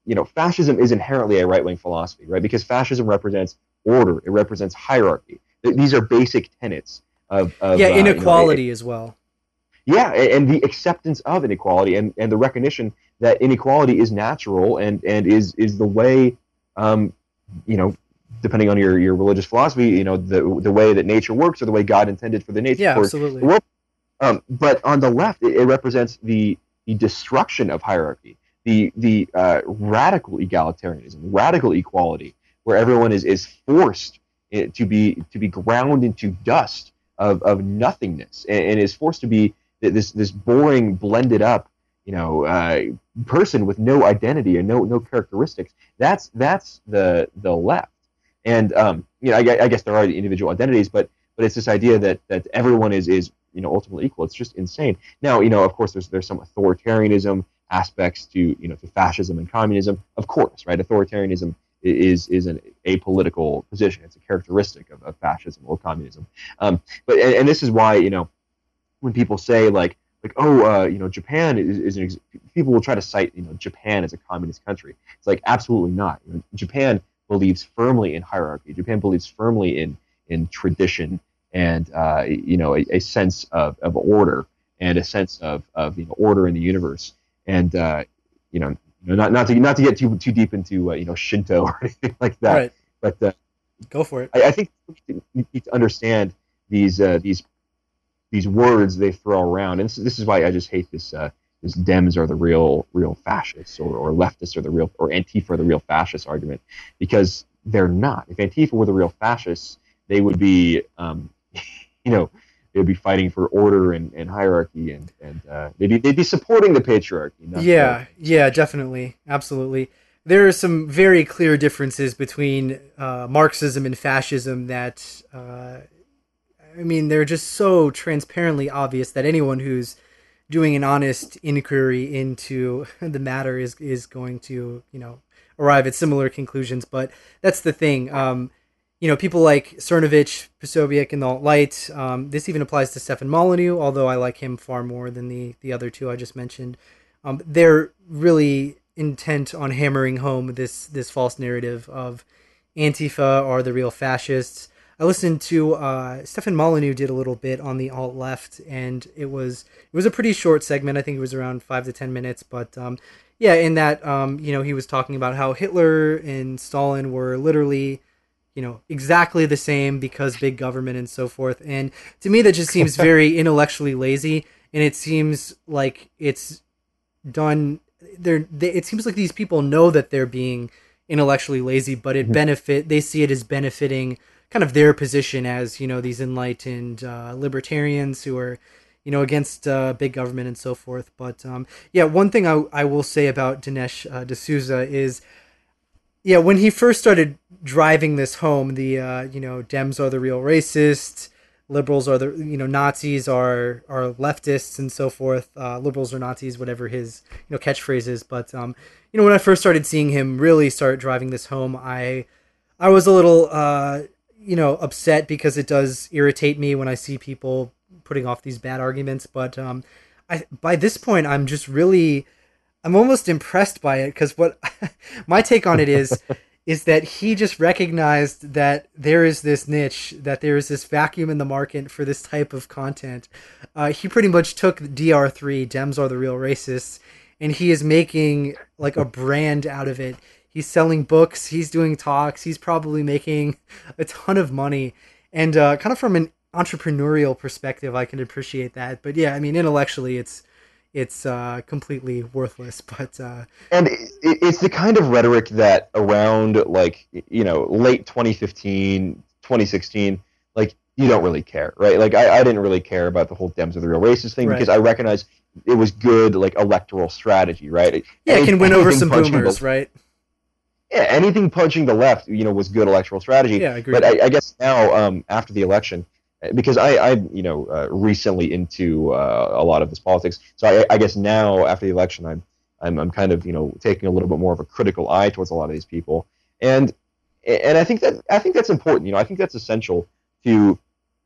you know, fascism is inherently a right-wing philosophy, right? Because fascism represents order, it represents hierarchy. These are basic tenets of, of Yeah, uh, you know, it, inequality as well. yeah, and the acceptance of inequality and, and the recognition that inequality is natural and, and is is the way, um, you know, depending on your, your religious philosophy, you know, the the way that nature works or the way God intended for the nature Yeah, for the absolutely. world. Um, but on the left, it, it represents the the destruction of hierarchy, the the uh, radical egalitarianism, radical equality, where everyone is is forced eh, to be to be ground into dust of, of nothingness and, and is forced to be this this boring, blended up, you know, uh, person with no identity and no no characteristics. That's that's the the left, and um, you know, I, I guess there are individual identities, but but it's this idea that that everyone is is you know ultimately equal. It's just insane. Now, you know, of course, there's there's some authoritarianism aspects to you know to fascism and communism. Of course, right? Authoritarianism is is an apolitical position. It's a characteristic of, of fascism or communism. Um, but and, and this is why you know when people say like like oh uh, you know Japan is, is an ex- people will try to cite you know Japan as a communist country. It's like absolutely not. You know, Japan believes firmly in hierarchy. Japan believes firmly in in tradition and uh, you know a, a sense of, of order and a sense of, of you know order in the universe. And uh, you know not not to not to get too too deep into uh, you know Shinto or anything like that, Right. but uh, Go for it. I, I think we need to understand these uh, these these words they throw around, and this, this is why I just hate this. Uh, this Dems are the real real fascists, or, or leftists are the real, or Antifa are the real fascist argument, because they're not. If Antifa were the real fascists, they would be, um, you know, they'd be fighting for order and, and hierarchy, and and uh, they'd be they'd be supporting the patriarchy, not the. Yeah, yeah, definitely, absolutely. There are some very clear differences between uh, Marxism and fascism that, uh, I mean, they're just so transparently obvious that anyone who's doing an honest inquiry into the matter is is going to, you know, arrive at similar conclusions. But that's the thing. Um, you know, people like Cernovich, Posobiec, and the alt-right. Um, this even applies to Stefan Molyneux, although I like him far more than the, the other two I just mentioned. Um, they're really intent on hammering home this this false narrative of Antifa are the real fascists. I listened to uh, Stefan Molyneux did a little bit on the alt left, and it was it was a pretty short segment. I think it was around five to ten minutes, but um, yeah, in that um, you know he was talking about how Hitler and Stalin were literally you know exactly the same because big government and so forth. And to me, that just seems very intellectually lazy, and it seems like it's done. They're they, it seems like these people know that they're being intellectually lazy, but it benefit they see it as benefiting kind of their position as you know these enlightened uh, libertarians who are you know against uh, big government and so forth. But um, yeah, one thing I, I will say about Dinesh uh, D'Souza is yeah when he first started driving this home, the uh, you know Dems are the real racists, liberals are the you know Nazis are are leftists and so forth. Uh, liberals are Nazis, whatever his you know catchphrase is. But um, you know when I first started seeing him really start driving this home, I I was a little uh, you know upset because it does irritate me when I see people putting off these bad arguments. But um, I by this point I'm just really I'm almost impressed by it because what my take on it is is that he just recognized that there is this niche, that there is this vacuum in the market for this type of content. Uh, he pretty much took D R three, Dems are the real racists, and he is making like a brand out of it. He's selling books, he's doing talks, he's probably making a ton of money. And uh, kind of from an entrepreneurial perspective, I can appreciate that. But yeah, I mean, intellectually, it's it's uh, completely worthless. But uh, And it, it's the kind of rhetoric that around like you know late twenty fifteen, twenty sixteen, like you don't really care, right? Like I, I didn't really care about the whole Dems are the real racist thing right. because I recognized it was good like electoral strategy, right? Yeah, it can win over some boomers, the, right? Yeah, anything punching the left, you know, was good electoral strategy. Yeah, I agree. But I, I guess now, um, after the election, because I, I you know, uh, recently into uh, a lot of this politics, so I, I guess now after the election, I'm, I'm, I'm kind of, you know, taking a little bit more of a critical eye towards a lot of these people, and, and I think that I think that's important. You know, I think that's essential to,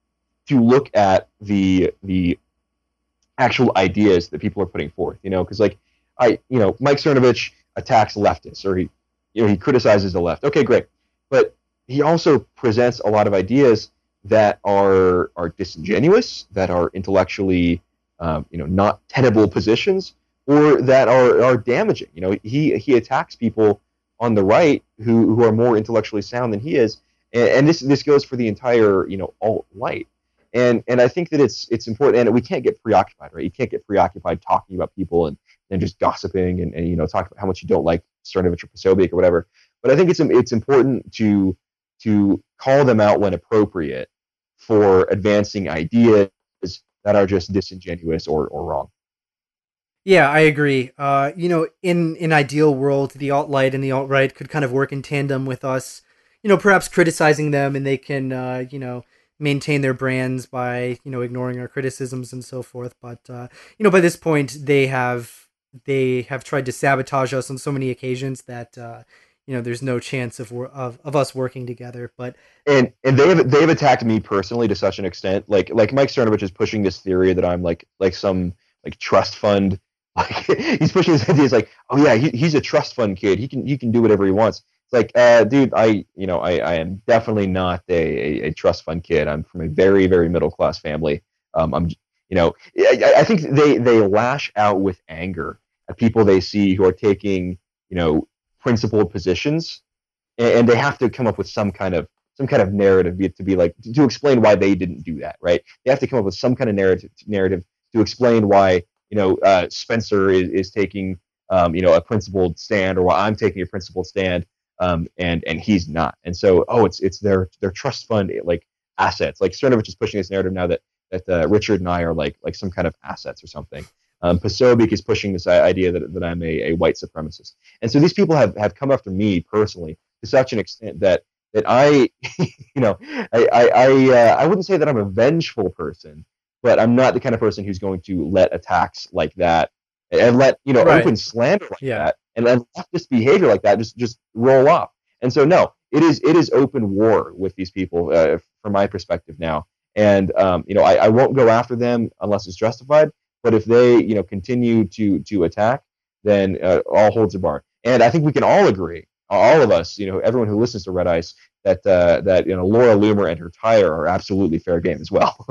to look at the the actual ideas that people are putting forth. You know, because like I, you know, Mike Cernovich, attacks leftists or he, you know, he criticizes the left. Okay, great, but he also presents a lot of ideas that are are disingenuous, that are intellectually, um, you know, not tenable positions, or that are are damaging. You know, he he attacks people on the right who who are more intellectually sound than he is, and, and this this goes for the entire, you know, alt right. And and I think that it's it's important, and we can't get preoccupied, right? You can't get preoccupied talking about people and, and just gossiping and, and you know talking about how much you don't like Cernovich or Posobiec or whatever. But I think it's it's important to to call them out when appropriate for advancing ideas that are just disingenuous or, or wrong. Yeah, I agree. Uh, you know, in an ideal world, the alt right and the alt right could kind of work in tandem with us. You know, perhaps criticizing them, and they can, uh, you know, maintain their brands by you know ignoring our criticisms and so forth. But uh, you know, by this point, they have they have tried to sabotage us on so many occasions that uh, you know there's no chance of of of us working together. But And and they've they've attacked me personally to such an extent. Like like Mike Cernovich is pushing this theory that I'm like like some like trust fund. Like he's pushing this idea. It's like, oh yeah, he, he's a trust fund kid. He can he can do whatever he wants. It's like, uh, dude, I you know I, I am definitely not a, a, a trust fund kid. I'm from a very very middle class family. Um, I'm you know I, I think they they lash out with anger at people they see who are taking you know principled positions, and, and they have to come up with some kind of some kind of narrative be to be like to explain why they didn't do that, right? They have to come up with some kind of narrative narrative to explain why you know uh, Spencer is, is taking um, you know a principled stand, or why I'm taking a principled stand, um, and and he's not. And so oh, it's it's their their trust fund like assets. Like Cernovich is pushing this narrative now that that uh, Richard and I are like like some kind of assets or something. Um, Posobiec is pushing this idea that, that I'm a, a white supremacist. And so these people have, have come after me personally to such an extent that that I, you know, I I I, uh, I wouldn't say that I'm a vengeful person, but I'm not the kind of person who's going to let attacks like that and let you know right, open slander like yeah, that and let leftist behavior like that just just roll off. And so no, it is it is open war with these people uh, from my perspective now. And um, you know, I, I won't go after them unless it's justified. But if they, you know, continue to to attack, then uh, all holds are barred. And I think we can all agree, all of us, you know, everyone who listens to Red Ice, that uh, that you know Laura Loomer and her tire are absolutely fair game as well.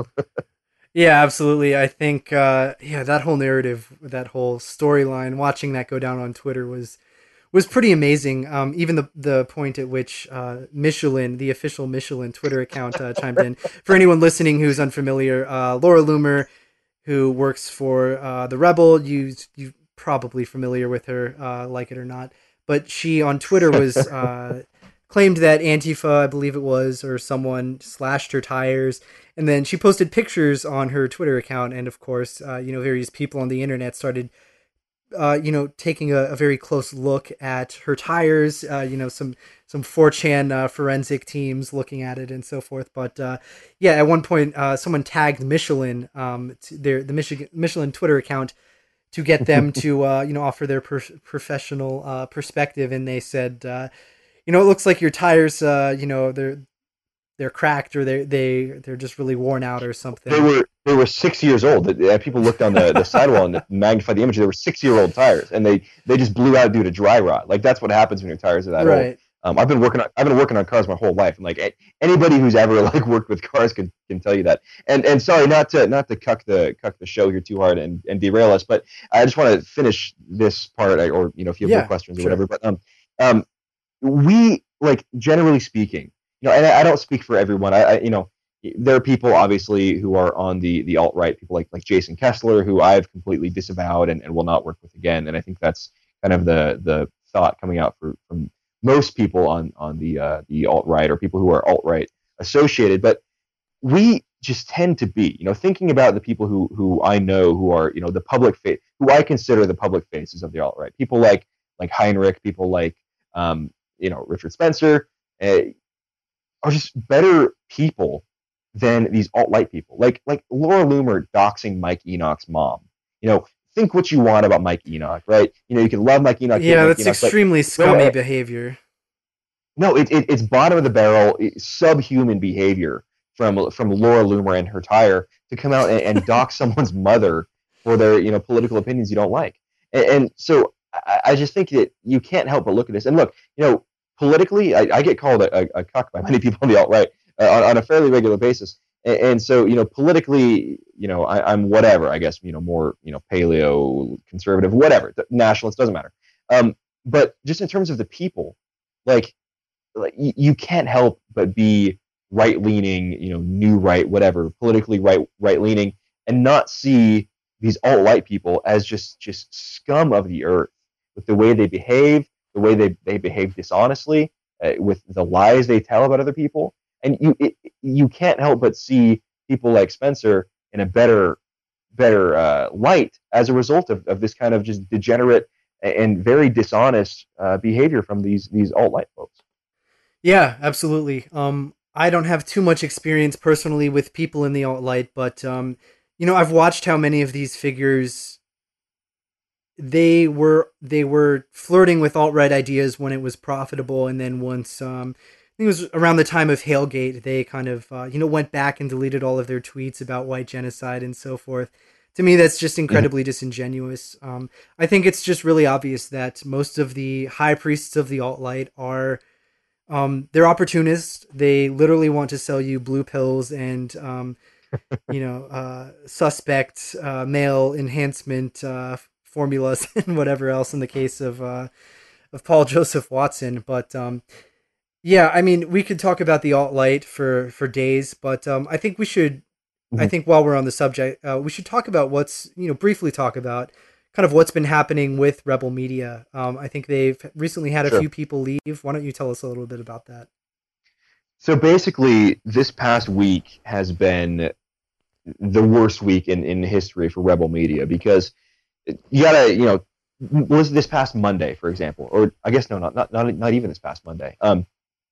yeah, absolutely. I think uh, yeah, that whole narrative, that whole storyline, watching that go down on Twitter was was pretty amazing. Um, even the the point at which uh, Michelin, the official Michelin Twitter account, uh, chimed in. For anyone listening who's unfamiliar, uh, Laura Loomer, who works for uh, the Rebel. You you probably familiar with her, uh, like it or not. But she on Twitter was uh, claimed that Antifa, I believe it was, or someone slashed her tires, and then she posted pictures on her Twitter account, and of course, uh, you know, various people on the internet started. Uh, you know, taking a, a very close look at her tires, uh, you know, some some four chan uh, forensic teams looking at it and so forth. But uh, yeah, at one point, uh, someone tagged Michelin, um, to their the Michigan Michelin Twitter account, to get them to uh, you know offer their per- professional uh, perspective, and they said, uh, you know, it looks like your tires, uh, you know, they're they're cracked or they they they're just really worn out or They something. were they were six years old. People looked on the, the sidewall and magnified the image. They were six year old tires, and they, they just blew out due to dry rot. Like that's what happens when your tires are that old. Right. Um, I've been working on I've been working on cars my whole life, and like anybody who's ever like worked with cars can, can tell you that. And and sorry not to not to cuck the cuck the show here too hard and, and derail us, but I just want to finish this part, or you know if you have Yeah. more questions or Sure. whatever. But um um we like generally speaking, you know, and I, I don't speak for everyone. I, I you know there are people obviously who are on the the alt right, people like like Jason Kessler, who I've completely disavowed and, and will not work with again. And I think that's kind of the the thought coming out for, from most people on on the uh, the alt right, or people who are alt right associated. But we just tend to be, you know, thinking about the people who who I know who are, you know, the public face, who I consider the public faces of the alt right. People like like Heinrich, people like um, you know Richard Spencer, uh, are just better people than these alt-right people. Like like Laura Loomer doxing Mike Enoch's mom. You know, think what you want about Mike Enoch, right? You know, you can love Mike Enoch, hate Yeah, Mike that's Enoch, but extremely no, scummy behavior. no, it, it, it's bottom of the barrel, subhuman behavior from from Laura Loomer and her tire to come out and, and dox someone's mother for their you know political opinions you don't like. And, and so I, I just think that you can't help but look at this. And look, you know, politically, I, I get called a, a, a cuck by many people on the alt right uh, on, on a fairly regular basis. And, and so, you know, politically, you know, I, I'm whatever, I guess, you know, more, you know, paleo, conservative, whatever, nationalist, doesn't matter. Um, but just in terms of the people, like, like you, you can't help but be right leaning, you know, new right, whatever, politically right right leaning, and not see these alt right people as just just scum of the earth with the way they behave, the way they, they behave dishonestly, uh, with the lies they tell about other people, and you it, you can't help but see people like Spencer in a better better uh, light as a result of, of this kind of just degenerate and very dishonest uh, behavior from these these alt right folks. Yeah, absolutely. Um, I don't have too much experience personally with people in the alt right, but um, you know, I've watched how many of these figures they were they were flirting with alt right ideas when it was profitable, and then once um, I think it was around the time of Hailgate, they kind of uh, you know went back and deleted all of their tweets about white genocide and so forth. To me, that's just Mm-hmm. incredibly disingenuous. Um, I think it's just really obvious that most of the high priests of the alt right are um, they're opportunists. They literally want to sell you blue pills and um, you know uh, suspect uh, male enhancement uh, formulas and whatever else in the case of uh, of Paul Joseph Watson. But um, yeah, I mean, we could talk about the alt right for for days, but um, I think we should. I Mm-hmm. think while we're on the subject, uh, we should talk about what's you know briefly talk about kind of what's been happening with Rebel Media. Um, I think they've recently had a Sure. few people leave. Why don't you tell us a little bit about that? So basically, this past week has been the worst week in, in history for Rebel Media because you gotta, you know, was this past Monday, for example, or I guess no, not not not, not even this past Monday. Um,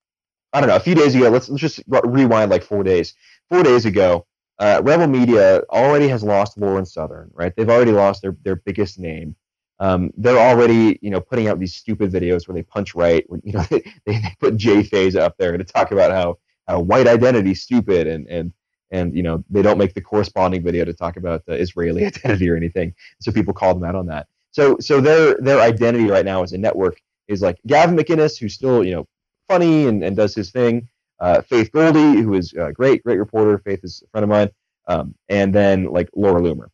I don't know, a few days ago. Let's let's just rewind like four days. Four days ago, uh, Rebel Media already has lost Lawrence Southern, right? They've already lost their their biggest name. Um, they're already, you know, putting out these stupid videos where they punch right. When, you know, they, they put J Phase up there to talk about how how white identity is stupid, and and and you know they don't make the corresponding video to talk about the Israeli identity or anything. So people call them out on that. So so their their identity right now as a network is like Gavin McInnes, who's still, you know, funny and, and does his thing. Uh, Faith Goldie, who is a great, great reporter. Faith is a friend of mine. Um, and then like Laura Loomer.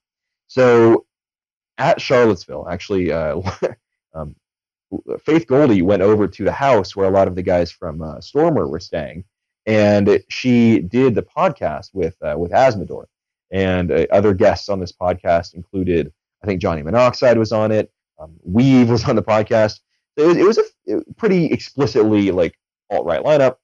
So at Charlottesville, actually, uh, um, Faith Goldie went over to the house where a lot of the guys from uh, Stormer were staying, and she did the podcast with uh, with Asmodor, and uh, other guests on this podcast included, I think Johnny Monoxide was on it, um, Weave was on the podcast. It was, it was a pretty explicitly like alt right lineup,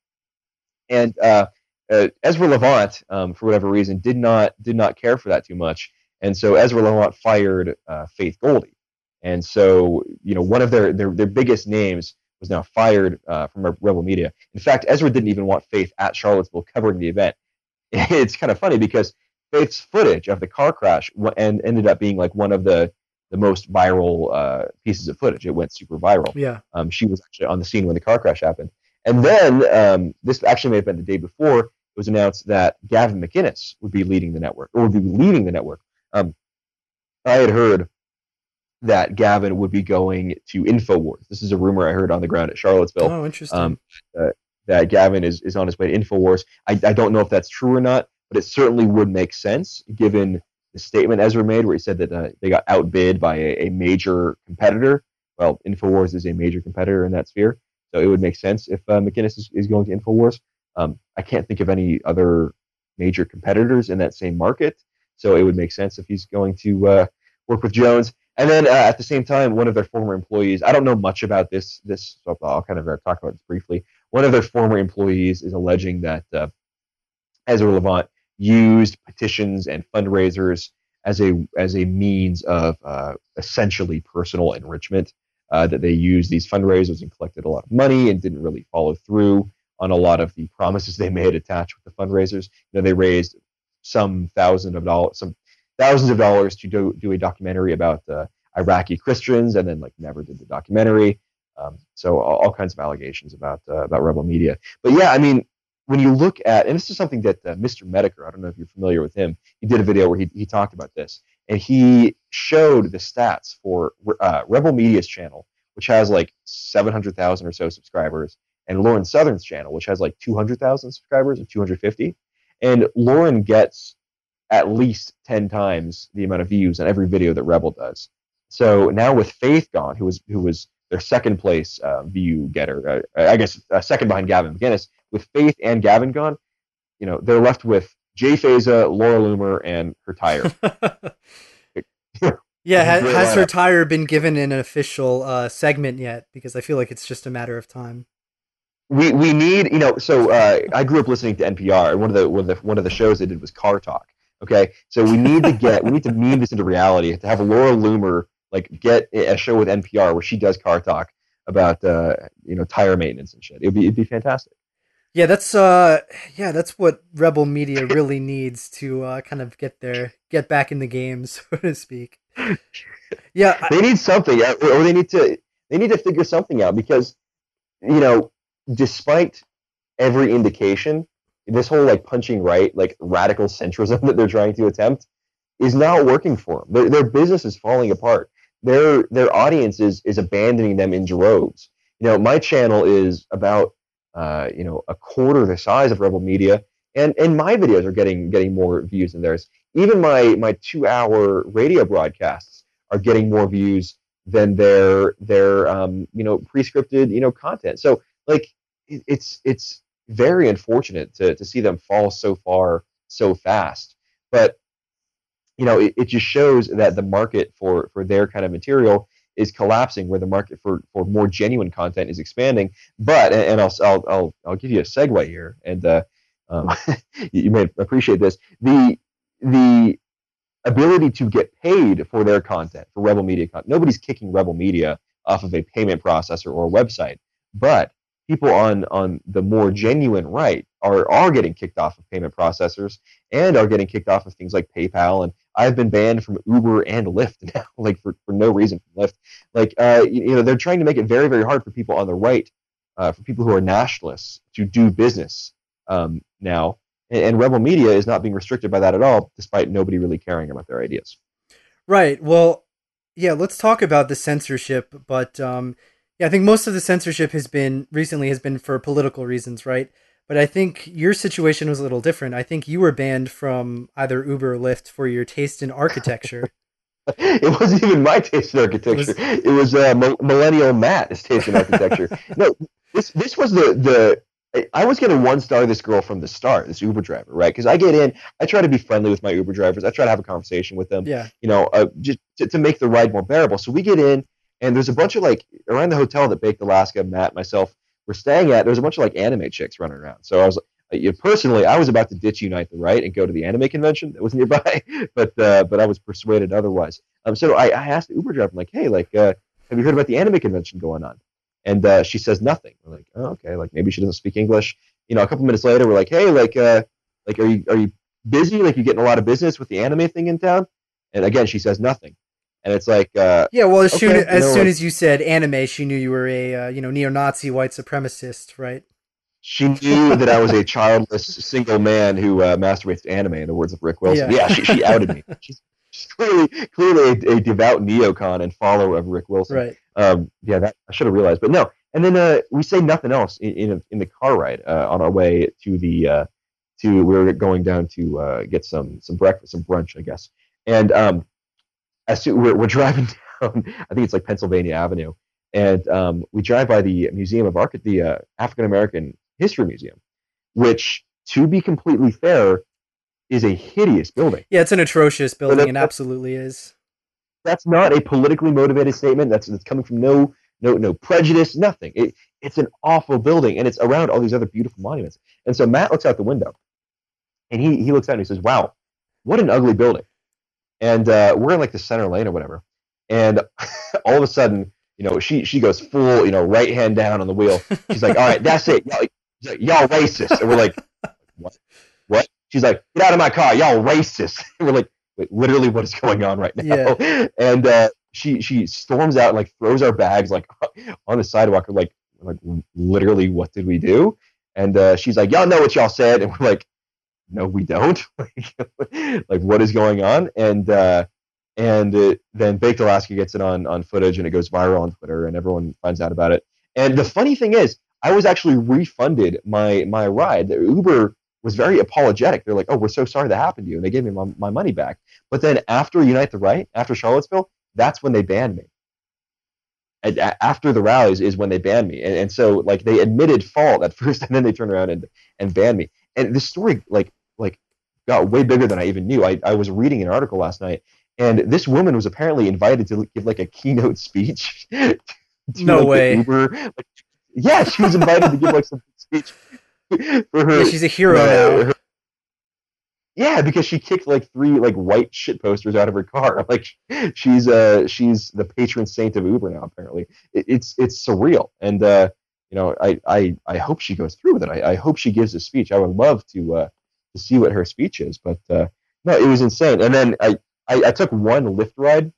and uh, uh, Ezra Levant, um, for whatever reason, did not did not care for that too much, and so Ezra Levant fired uh, Faith Goldie, and so you know one of their their, their biggest names was now fired uh, from Rebel Media. In fact, Ezra didn't even want Faith at Charlottesville covering the event. It's kind of funny because Faith's footage of the car crash and ended up being like one of the the most viral uh, pieces of footage. It went super viral. Yeah. Um, she was actually on the scene when the car crash happened. And then um, this actually may have been the day before. It was announced that Gavin McInnes would be leading the network, or would be leading the network. Um, I had heard that Gavin would be going to Infowars. This is a rumor I heard on the ground at Charlottesville. Oh, interesting. Um, uh, that Gavin is, is on his way to Infowars. I, I don't know if that's true or not, but it certainly would make sense given the statement Ezra made where he said that uh, they got outbid by a, a major competitor. Well, Infowars is a major competitor in that sphere, so it would make sense if uh, McInnes is, is going to Infowars. Um, I can't think of any other major competitors in that same market, so it would make sense if he's going to uh, work with Jones. And then uh, at the same time, one of their former employees, I don't know much about this, this so I'll kind of uh, talk about this briefly. One of their former employees is alleging that uh, Ezra Levant used petitions and fundraisers as a as a means of uh, essentially personal enrichment. Uh, that they used these fundraisers and collected a lot of money and didn't really follow through on a lot of the promises they made attached with the fundraisers. You know, they raised some thousand of dollars, some thousands of dollars to do, do a documentary about uh, Iraqi Christians, and then like never did the documentary. Um, so all, all kinds of allegations about uh, about Rebel Media. But yeah, I mean, when you look at, and this is something that uh, Mister Medicare, I don't know if you're familiar with him, he did a video where he, he talked about this. and he showed the stats for uh, Rebel Media's channel, which has like seven hundred thousand or so subscribers, and Lauren Southern's channel, which has like two hundred thousand subscribers or two hundred fifty. And Lauren gets at least ten times the amount of views on every video that Rebel does. So now with Faith gone, who was who was their second place uh, view getter, uh, I guess uh, second behind Gavin McInnes, with Faith and Gavin gone, you know, they're left with Jay Feza, Laura Loomer, and her tire. Yeah, has, has her tire been given an official uh, segment yet? Because I feel like it's just a matter of time. We we need, you know, so uh, I grew up listening to N P R, and one of the one of the one of the shows they did was Car Talk. Okay, so we need to get we need to meme this into reality, to have Laura Loomer like get a show with N P R where she does Car Talk about uh, you know, tire maintenance and shit. It'd be it'd be fantastic. Yeah, that's uh yeah, that's what Rebel Media really needs to uh, kind of get there, get back in the game, so to speak. Yeah, they need something, or they need to they need to figure something out, because, you know, despite every indication, this whole like punching right, like radical centrism that they're trying to attempt is not working for them. Their, their business is falling apart. Their their audience is is abandoning them in droves. You know, my channel is about uh, you know, a quarter the size of Rebel Media, and and my videos are getting getting more views than theirs. Even my my two hour radio broadcasts are getting more views than their their um, you know, pre-scripted, you know, content. So like it, it's it's very unfortunate to to see them fall so far so fast. But you know, it, it just shows that the market for for their kind of material is collapsing, where the market for, for more genuine content is expanding. But, and I'll I'll I'll, I'll give you a segue here, and uh, um, you may appreciate this. The the ability to get paid for their content, for Rebel Media content. Nobody's kicking Rebel Media off of a payment processor or a website, but people on on the more genuine right are are getting kicked off of payment processors, and are getting kicked off of things like PayPal. And I've been banned from Uber and Lyft now, like for, for no reason from Lyft. Like uh, you, you know, they're trying to make it very, very hard for people on the right, uh, for people who are nationalists, to do business um, now. And, and Rebel Media is not being restricted by that at all, despite nobody really caring about their ideas. Right. Well, yeah. Let's talk about the censorship, but um, yeah, I think most of the censorship has been recently has been for political reasons, right? But I think your situation was a little different. I think you were banned from either Uber or Lyft for your taste in architecture. It wasn't even my taste in architecture. It was, it was uh, Millennial Matt's taste in architecture. No, this this was the the. I was going to one star this girl from the start, this Uber driver, right? Because I get in, I try to be friendly with my Uber drivers. I try to have a conversation with them. Yeah. You know, uh, just to, to make the ride more bearable. So we get in, and there's a bunch of like around the hotel that Baked Alaska, Matt, myself, we're staying at. There's a bunch of like anime chicks running around. So I was uh, personally, I was about to ditch Unite the Right and go to the anime convention that was nearby, but uh, but I was persuaded otherwise. Um, so I, I asked the Uber driver, I'm like, hey, like, uh, have you heard about the anime convention going on? And uh, she says nothing. We're like, oh, okay, like maybe she doesn't speak English. You know, a couple minutes later, we're like, hey, like, uh, like, are you are you busy? Like, you getting a lot of business with the anime thing in town? And again, she says nothing. And it's like, uh, yeah, well, as, okay, soon, as, know, soon like, as you said anime, she knew you were a uh, you know, neo-Nazi white supremacist, right? She knew that I was a childless single man who uh, masturbates to anime, in the words of Rick Wilson. Yeah, yeah she, she outed me. She's, she's clearly clearly a, a devout neocon and follower of Rick Wilson. Right. Um, yeah, that I should have realized, but no. And then uh, we say nothing else in in, in the car ride uh, on our way to the uh, to we were going down to uh, get some some breakfast, some brunch, I guess. And um, as to, we're we're driving down, I think it's like Pennsylvania Avenue, and um, we drive by the Museum of Arch- the uh, African American History Museum, which, to be completely fair, is a hideous building. Yeah, it's an atrocious building, it absolutely is. That's not a politically motivated statement. That's that's coming from no no no prejudice, nothing. It, it's an awful building, and it's around all these other beautiful monuments. And so Matt looks out the window, and he he looks out and he says, "Wow, what an ugly building." And uh, we're in like the center lane or whatever, and all of a sudden, you know, she she goes full, you know, right hand down on the wheel. She's like, "All right, that's it. Y'all, she's like, y'all racist." And we're like, "What? What?" She's like, "Get out of my car, y'all racist." And we're like, "Wait, literally, what is going on right now?" Yeah. And uh, she she storms out and like throws our bags like on the sidewalk. We're like, we're like, literally, what did we do? And uh, she's like, "Y'all know what y'all said," and we're like, "No, we don't." Like, what is going on? And uh, and it, then Baked Alaska gets it on on footage, and it goes viral on Twitter, and everyone finds out about it. And the funny thing is, I was actually refunded my my ride. The Uber was very apologetic. They're like, "Oh, we're so sorry that happened to you," and they gave me my, my money back. But then after Unite the Right, after Charlottesville, that's when they banned me. And after the rallies is when they banned me, and, and so like they admitted fault at first, and then they turned around and and banned me. And this story like like got way bigger than I even knew. I, I was reading an article last night, and this woman was apparently invited to give like a keynote speech. to, No like, way. Uber. Like, yeah, she was invited to give like some speech for her. Yeah, she's a hero uh, now. her- yeah, because she kicked like three like white shit posters out of her car. Like she's uh she's the patron saint of Uber now. Apparently, it, it's it's surreal, and uh, you know I, I I hope she goes through with it. I, I hope she gives a speech. I would love to uh, to see what her speech is. But uh, no, it was insane. And then I, I I took one Lyft ride,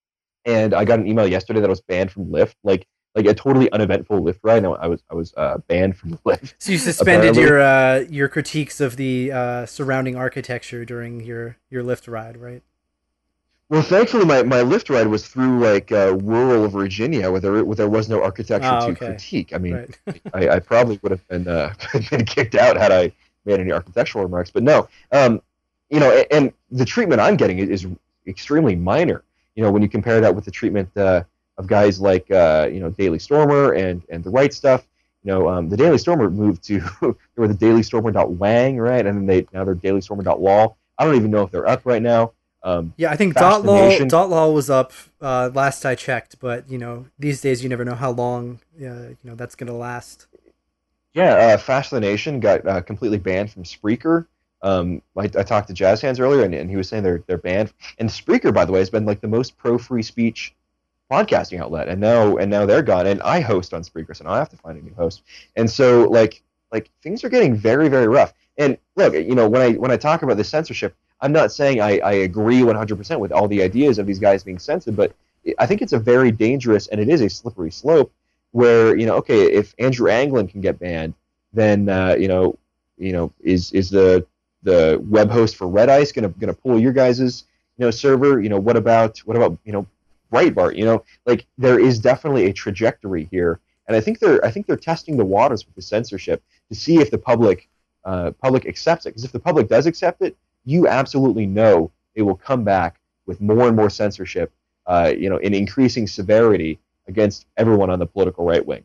and I got an email yesterday that I was banned from Lyft. Like like a totally uneventful Lyft ride. No, I was I was uh, banned from Lyft. So you suspended apparently. your uh, your critiques of the uh, surrounding architecture during your your Lyft ride, right? Well, thankfully, my, my Lyft ride was through like uh, rural Virginia, where there where there was no architecture Ah, to okay. critique. I mean, Right. I, I probably would have been uh, been kicked out had I made any architectural remarks. But no, um, you know, and, and the treatment I'm getting is, is extremely minor. You know, when you compare that with the treatment uh, of guys like uh, you know Daily Stormer and and the Right Stuff. You know, um, the Daily Stormer moved to they were the Daily Stormer dot Wang, right? And then they now they're Daily Stormer dot Law. I don't even know if they're up right now. Um, Yeah, I think Fash dot the law Nation. dot law was up uh, last I checked, but you know these days you never know how long uh, you know that's gonna last. Yeah, uh, Fash the Nation got uh, completely banned from Spreaker. Um, I, I talked to Jazz Hands earlier, and, and he was saying they're they're banned. And Spreaker, by the way, has been like the most pro free speech podcasting outlet, and now and now they're gone. And I host on Spreaker, so now I have to find a new host. And so like like things are getting very very rough. And look, you know when I when I talk about the censorship, I'm not saying I, I agree one hundred percent with all the ideas of these guys being censored, but I think it's a very dangerous and it is a slippery slope where you know okay if Andrew Anglin can get banned, then uh, you know you know is is the the web host for Red Ice gonna gonna pull your guys's you know server? You know what about what about you know Breitbart? You know like there is definitely a trajectory here, and I think they're I think they're testing the waters with the censorship to see if the public uh, public accepts it. Because if the public does accept it, you absolutely know it will come back with more and more censorship, uh, you know, in increasing severity against everyone on the political right wing.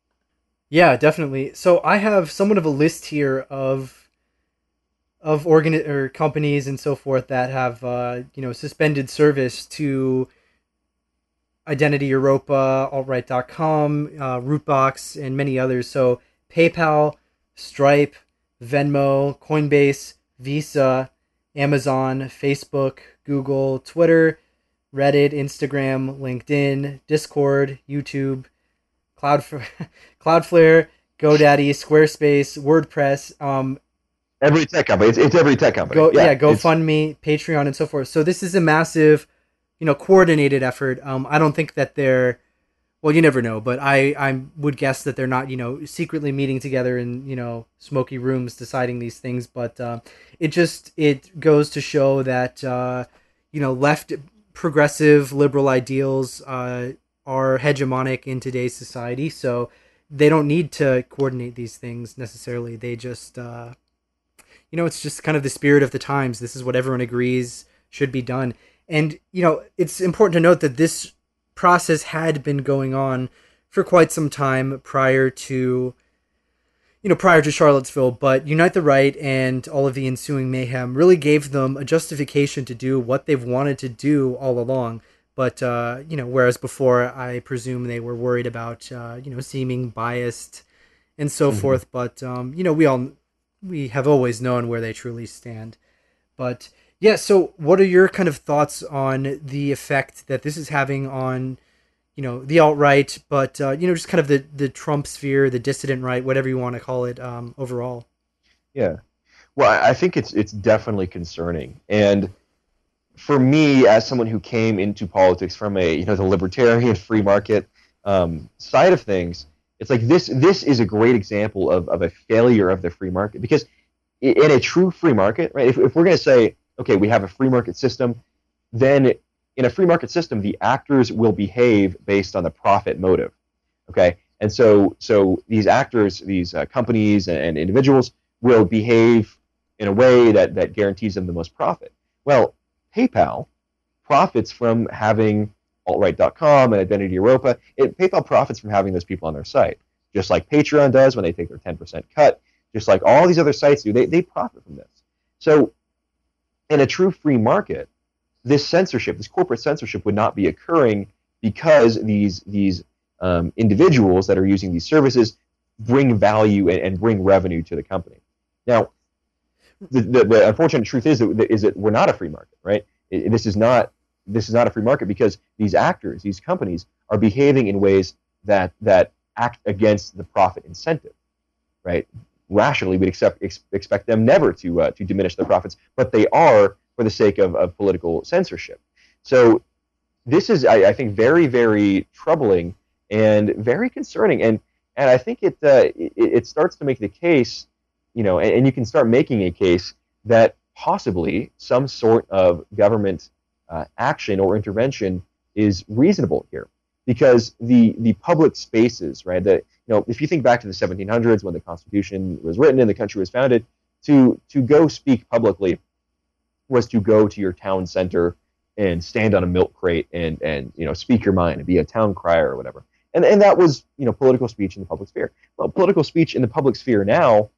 Yeah, definitely. So I have somewhat of a list here of of organ or companies and so forth that have uh, you know suspended service to Identity Europa, alt right dot com, uh, Rootbox, and many others. So PayPal, Stripe, Venmo, Coinbase, Visa, Amazon, Facebook, Google, Twitter, Reddit, Instagram, LinkedIn, Discord, YouTube, Cloudflare, Cloudflare, GoDaddy, Squarespace, WordPress, um, Every tech company, it's, it's every tech company. Go yeah, it's- GoFundMe, Patreon, and so forth. So this is a massive, you know, coordinated effort. Um, I don't think that they're, well, you never know, but I I would guess that they're not, you know, secretly meeting together in you know smoky rooms deciding these things. But uh, it just it goes to show that uh, you know left progressive liberal ideals uh, are hegemonic in today's society. So they don't need to coordinate these things necessarily. They just uh, you know, it's just kind of the spirit of the times. This is what everyone agrees should be done. And, you know, it's important to note that this process had been going on for quite some time prior to, you know, prior to Charlottesville. But Unite the Right and all of the ensuing mayhem really gave them a justification to do what they've wanted to do all along. But, uh, you know, whereas before, I presume they were worried about, uh, you know, seeming biased and so Mhm. forth. But, um, you know, we all we have always known where they truly stand. But yeah, so what are your kind of thoughts on the effect that this is having on, you know, the alt-right, but, uh, you know, just kind of the, the Trump sphere, the dissident right, whatever you want to call it um, overall? Yeah. Well, I I think it's it's definitely concerning. And for me, as someone who came into politics from a you know the libertarian free market um, side of things, it's like this this is a great example of, of a failure of the free market. Because i- in a true free market, right? If, if we're going to say, okay, we have a free market system, then in a free market system, the actors will behave based on the profit motive. Okay, and so so these actors, these uh, companies and, and individuals will behave in a way that that guarantees them the most profit. Well, PayPal profits from having alt right dot com and Identity Europa. It, PayPal profits from having those people on their site, just like Patreon does when they take their ten percent cut, just like all these other sites do. They, they profit from this. So in a true free market, this censorship, this corporate censorship would not be occurring because these, these um, individuals that are using these services bring value and, and bring revenue to the company. Now, the, the, the unfortunate truth is that, is that we're not a free market, right? It, this is not this is not a free market because these actors, these companies, are behaving in ways that that act against the profit incentive, right? Rationally, we'd accept, ex, expect them never to uh, to diminish their profits, but they are for the sake of, of political censorship. So this is, I, I think, very, very troubling and very concerning, and and I think it uh, it, it starts to make the case, you know, and, and you can start making a case that possibly some sort of government uh, action or intervention is reasonable here, because the the public spaces, right? That, you know, if you think back to the seventeen hundreds when the Constitution was written and the country was founded, to to go speak publicly was to go to your town center and stand on a milk crate and and you know speak your mind and be a town crier or whatever. And and that was, you know, political speech in the public sphere. Well, political speech in the public sphere now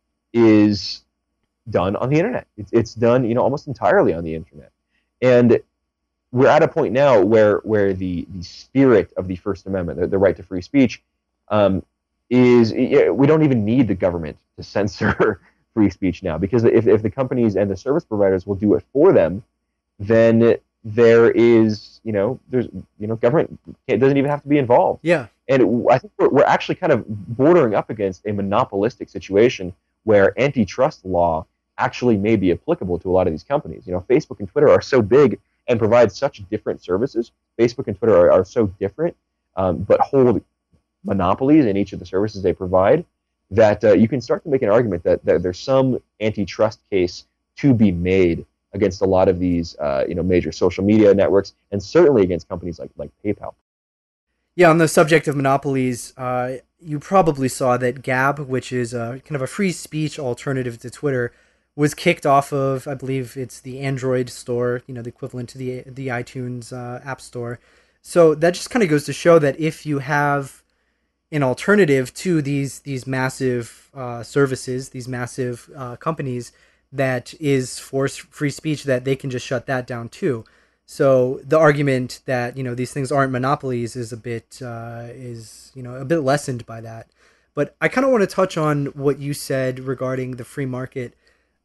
is done on the internet. It's it's done, you know, almost entirely on the internet. And we're at a point now where where the the spirit of the First Amendment, the, the right to free speech, um, is we don't even need the government to censor free speech now, because if if the companies and the service providers will do it for them, then there is, you know, there's, you know, government doesn't even have to be involved. Yeah. And it, I think we're, we're actually kind of bordering up against a monopolistic situation where antitrust law actually may be applicable to a lot of these companies. You know, Facebook and Twitter are so big and provide such different services. Facebook and Twitter are, are so different, um, but hold monopolies in each of the services they provide, that uh, you can start to make an argument that, that there's some antitrust case to be made against a lot of these, uh, you know, major social media networks, and certainly against companies like like PayPal. Yeah, on the subject of monopolies, uh, you probably saw that Gab, which is a kind of a free speech alternative to Twitter, was kicked off of, I believe it's the Android store, you know, the equivalent to the the iTunes uh, App Store. So that just kind of goes to show that if you have an alternative to these these massive uh, services, these massive uh, companies, that is for free speech, that they can just shut that down too. So the argument that, you know, these things aren't monopolies is a bit uh, is you know a bit lessened by that. But I kind of want to touch on what you said regarding the free market.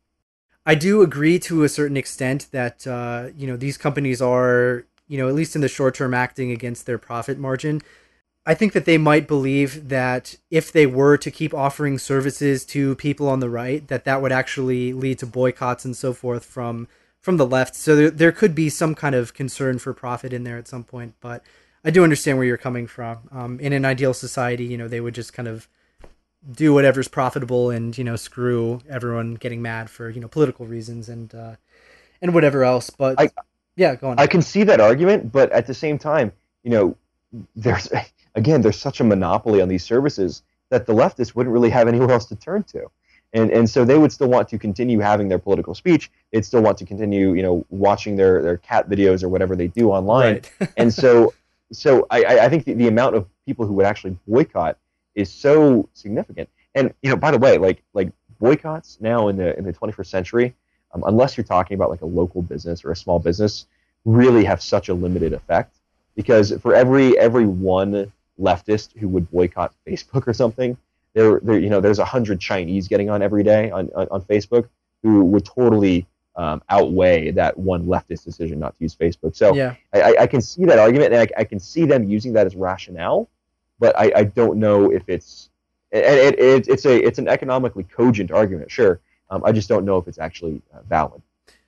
I do agree to a certain extent that uh, you know these companies are, you know, at least in the short term, acting against their profit margin. I think that they might believe that if they were to keep offering services to people on the right, that that would actually lead to boycotts and so forth from from the left. So there, there could be some kind of concern for profit in there at some point. But I do understand where you're coming from. Um, in an ideal society, you know, they would just kind of do whatever's profitable and, you know, screw everyone getting mad for, you know, political reasons and uh, and whatever else. But I, yeah, go on. I can see that argument, but at the same time, you know, there's again, there's such a monopoly on these services that the leftists wouldn't really have anywhere else to turn to. And and so they would still want to continue having their political speech. They'd still want to continue, you know, watching their, their cat videos or whatever they do online. Right. And so so I, I think the, the amount of people who would actually boycott is so significant. And, you know, by the way, like like boycotts now in the in the twenty-first century, um, unless you're talking about like a local business or a small business, really have such a limited effect. Because for every every one leftist who would boycott Facebook or something, there, there you know, there's a hundred Chinese getting on every day on, on, on Facebook who would totally um, outweigh that one leftist decision not to use Facebook. So Yeah. I, I can see that argument, and I, I can see them using that as rationale, but I, I don't know if it's it, it, it, it's a it's an economically cogent argument, sure. Um, I just don't know if it's actually uh, valid.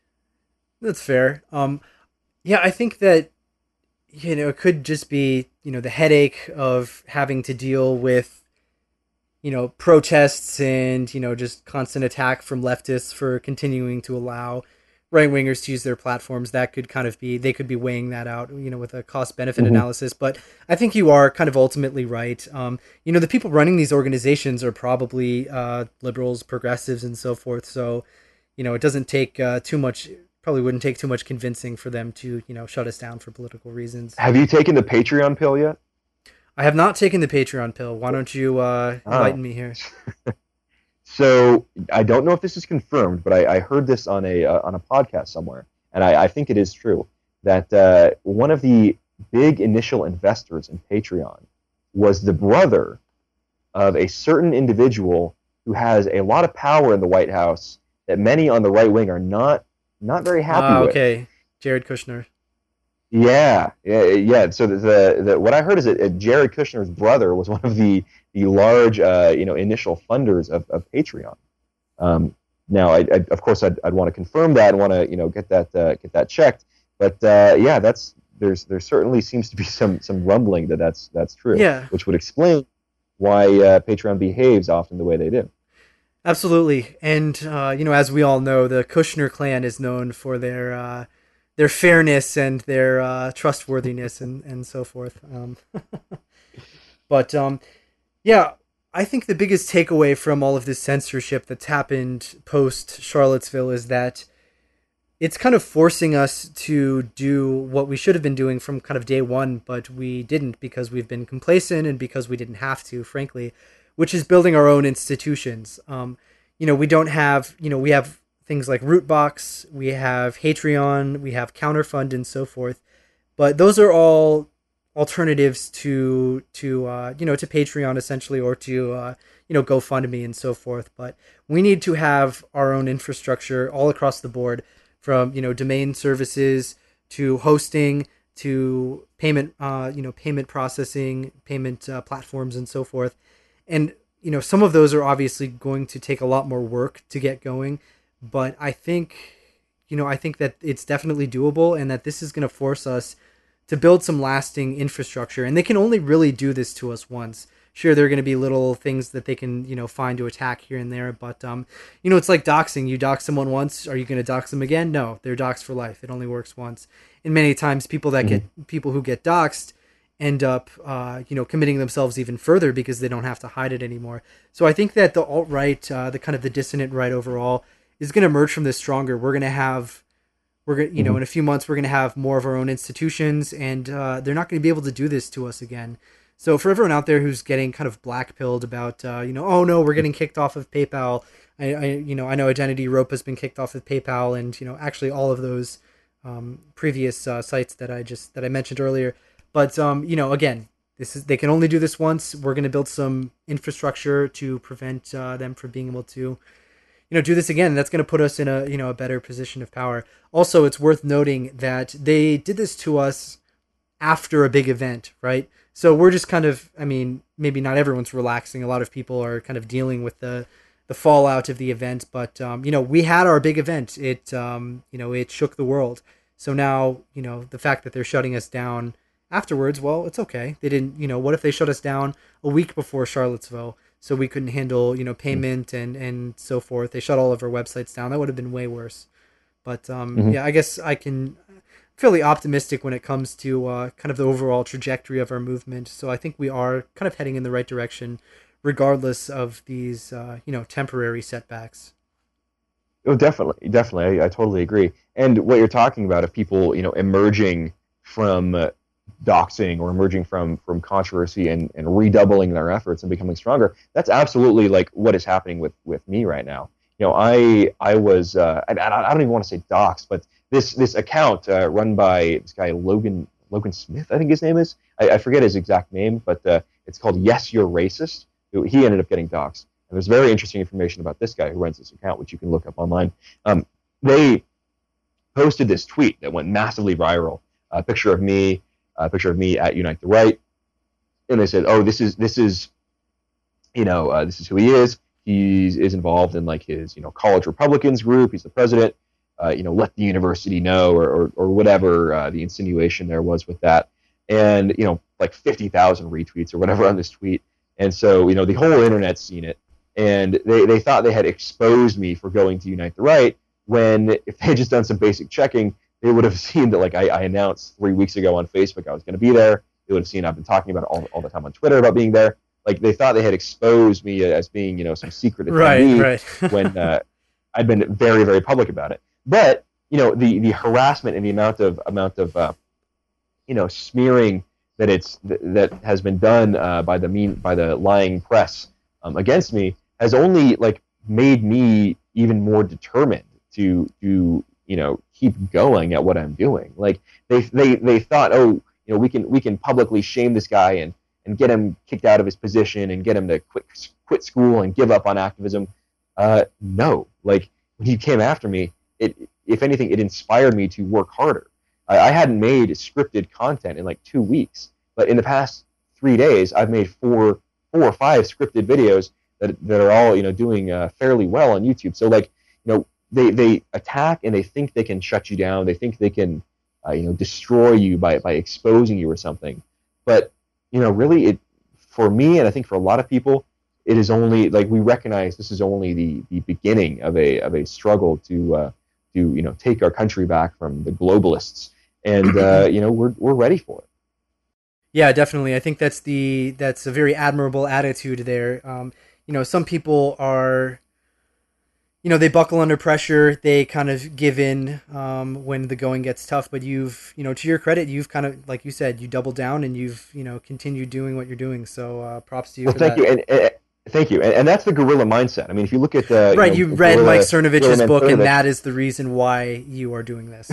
That's fair. Um, yeah, I think that, you know, it could just be, you know, the headache of having to deal with, you know, protests and, you know, just constant attack from leftists for continuing to allow right wingers to use their platforms, that could kind of be, they could be weighing that out, you know, with a cost benefit Hmm. analysis. But I think you are kind of ultimately right. Um, you know, the people running these organizations are probably uh, liberals, progressives, and so forth. So, you know, it doesn't take uh, too much. Probably wouldn't take too much convincing for them to, you know, shut us down for political reasons. Have you taken the Patreon pill yet? I have not taken the Patreon pill. Why don't you uh, Ah. enlighten me here? So I don't know if this is confirmed, but I, I heard this on a uh, on a podcast somewhere, and I, I think it is true that uh, one of the big initial investors in Patreon was the brother of a certain individual who has a lot of power in the White House that many on the right wing are not not very happy Uh, with. okay, Jared Kushner. Yeah, yeah, yeah. So the, the, the what I heard is that uh, Jared Kushner's brother was one of the the large uh, you know initial funders of, of Patreon. Um, now, I, I, of course, I'd, I'd want to confirm that and want to you know get that uh, get that checked. But uh, yeah, that's there's there certainly seems to be some some rumbling that that's that's true, Yeah, which would explain why uh, Patreon behaves often the way they do. absolutely. And uh, you know, as we all know, the Kushner clan is known for their uh, their fairness and their uh, trustworthiness and and so forth. Um, but um, yeah, I think the biggest takeaway from all of this censorship that's happened post Charlottesville is that it's kind of forcing us to do what we should have been doing from kind of day one, but we didn't because we've been complacent and because we didn't have to, frankly, which is building our own institutions. Um, you know, we don't have, you know, we have things like Rootbox, we have Patreon, we have Counterfund, and so forth, but those are all alternatives to to uh, you know to Patreon essentially, or to uh, you know GoFundMe and so forth. But we need to have our own infrastructure all across the board, from you know domain services to hosting to payment uh, you know payment processing, payment uh, platforms, and so forth. And you know some of those are obviously going to take a lot more work to get going, but I think you know I think that it's definitely doable, and that this is going to force us to build some lasting infrastructure. And they can only really do this to us once. Sure, there are going to be little things that they can, you know, find to attack here and there, but um, you know, it's like doxing. You dox someone once, are you going to dox them again? No, they're doxed for life. It only works once. And many times, people that Mm-hmm. get people who get doxed end up, uh, you know, committing themselves even further because they don't have to hide it anymore. So I think that the alt right, uh, the kind of the dissonant right overall, is going to emerge from this stronger. We're going to have we're going you know Mm-hmm. in a few months we're going to have more of our own institutions, and uh, they're not going to be able to do this to us again. So for everyone out there who's getting kind of black pilled about uh, you know oh no, we're getting kicked off of PayPal, I, I you know I know Identity Rope has been kicked off of PayPal, and you know actually all of those um, previous uh, sites that I just that I mentioned earlier. But um, you know again, this is they can only do this once. We're going to build some infrastructure to prevent uh, them from being able to you know do this again. That's going to put us in a you know a better position of power. Also, it's worth noting that they did this to us after a big event, right? So we're just kind of, I mean, maybe not everyone's relaxing. A lot of people are kind of dealing with the the fallout of the event, but um, you know we had our big event. It um, you know it shook the world. So now you know the fact that they're shutting us down afterwards, well, it's okay. They didn't, you know, what if they shut us down a week before Charlottesville, so we couldn't handle, you know, payment and and so forth? They shut all of our websites down. That would have been way worse. But um, Mm-hmm. yeah, I guess I can fairly optimistic when it comes to uh, kind of the overall trajectory of our movement. So I think we are kind of heading in the right direction, regardless of these, uh, you know, temporary setbacks. Oh, definitely, definitely. I, I totally agree. And what you're talking about, of people, you know, emerging from uh, doxing or emerging from from controversy and, and redoubling their efforts and becoming stronger, that's absolutely like what is happening with with me right now. You know, I I was uh, I, I don't even want to say doxed, but this this account uh, run by this guy Logan Logan Smith, I think his name is. I, I forget his exact name, but uh, it's called Yes, You're Racist. He ended up getting doxed. And there's very interesting information about this guy who runs this account, which you can look up online. Um, they posted this tweet that went massively viral. A picture of me, a picture of me at Unite the Right, and they said, "Oh, this is this is, you know, uh, this is who he is. He is involved in like his, you know, college Republicans group. He's the president. Uh, you know, let the university know, or or, or whatever uh, the insinuation there was with that." And you know, like fifty thousand retweets or whatever on this tweet. And so, you know, the whole internet's seen it. And they, they thought they had exposed me for going to Unite the Right, when if they had just done some basic checking, they would have seen that like I, I announced three weeks ago on Facebook I was going to be there. They would have seen I've been talking about it all, all the time on Twitter about being there. Like they thought they had exposed me as being, you know, some secret Right, attendee right. when uh, I'd been very, very public about it. But you know, the, the harassment and the amount of amount of uh, you know smearing that it's that has been done uh, by the mean by the lying press um, against me has only like made me even more determined to to you know keep going at what I'm doing. Like they they they thought, oh, you know, we can we can publicly shame this guy and and get him kicked out of his position and get him to quit quit school and give up on activism. Uh, no, like when he came after me, it if anything, it inspired me to work harder. I, I hadn't made scripted content in like two weeks, but in the past three days, I've made four four or five scripted videos that that are all you know doing uh, fairly well on YouTube. So like you know they they attack and they think they can shut you down. They think they can uh, you know destroy you by by exposing you or something. But you know really it for me and I think for a lot of people, it is only like we recognize this is only the the beginning of a of a struggle to uh, to you know take our country back from the globalists, and uh, you know we're we're ready for it. Yeah, definitely. I think that's the that's a very admirable attitude there. Um, you know, some people are, you know, they buckle under pressure. They kind of give in um, when the going gets tough. But you've, you know, to your credit, you've kind of, like you said, you doubled down and you've, you know, continued doing what you're doing. So uh, props to you Well, for thank that. you, and, and thank you, and, and that's the guerrilla mindset. I mean, if you look at uh, Right, you you know, read guerrilla, Mike Cernovich's guerrilla book, and Cernovich, that is the reason why you are doing this.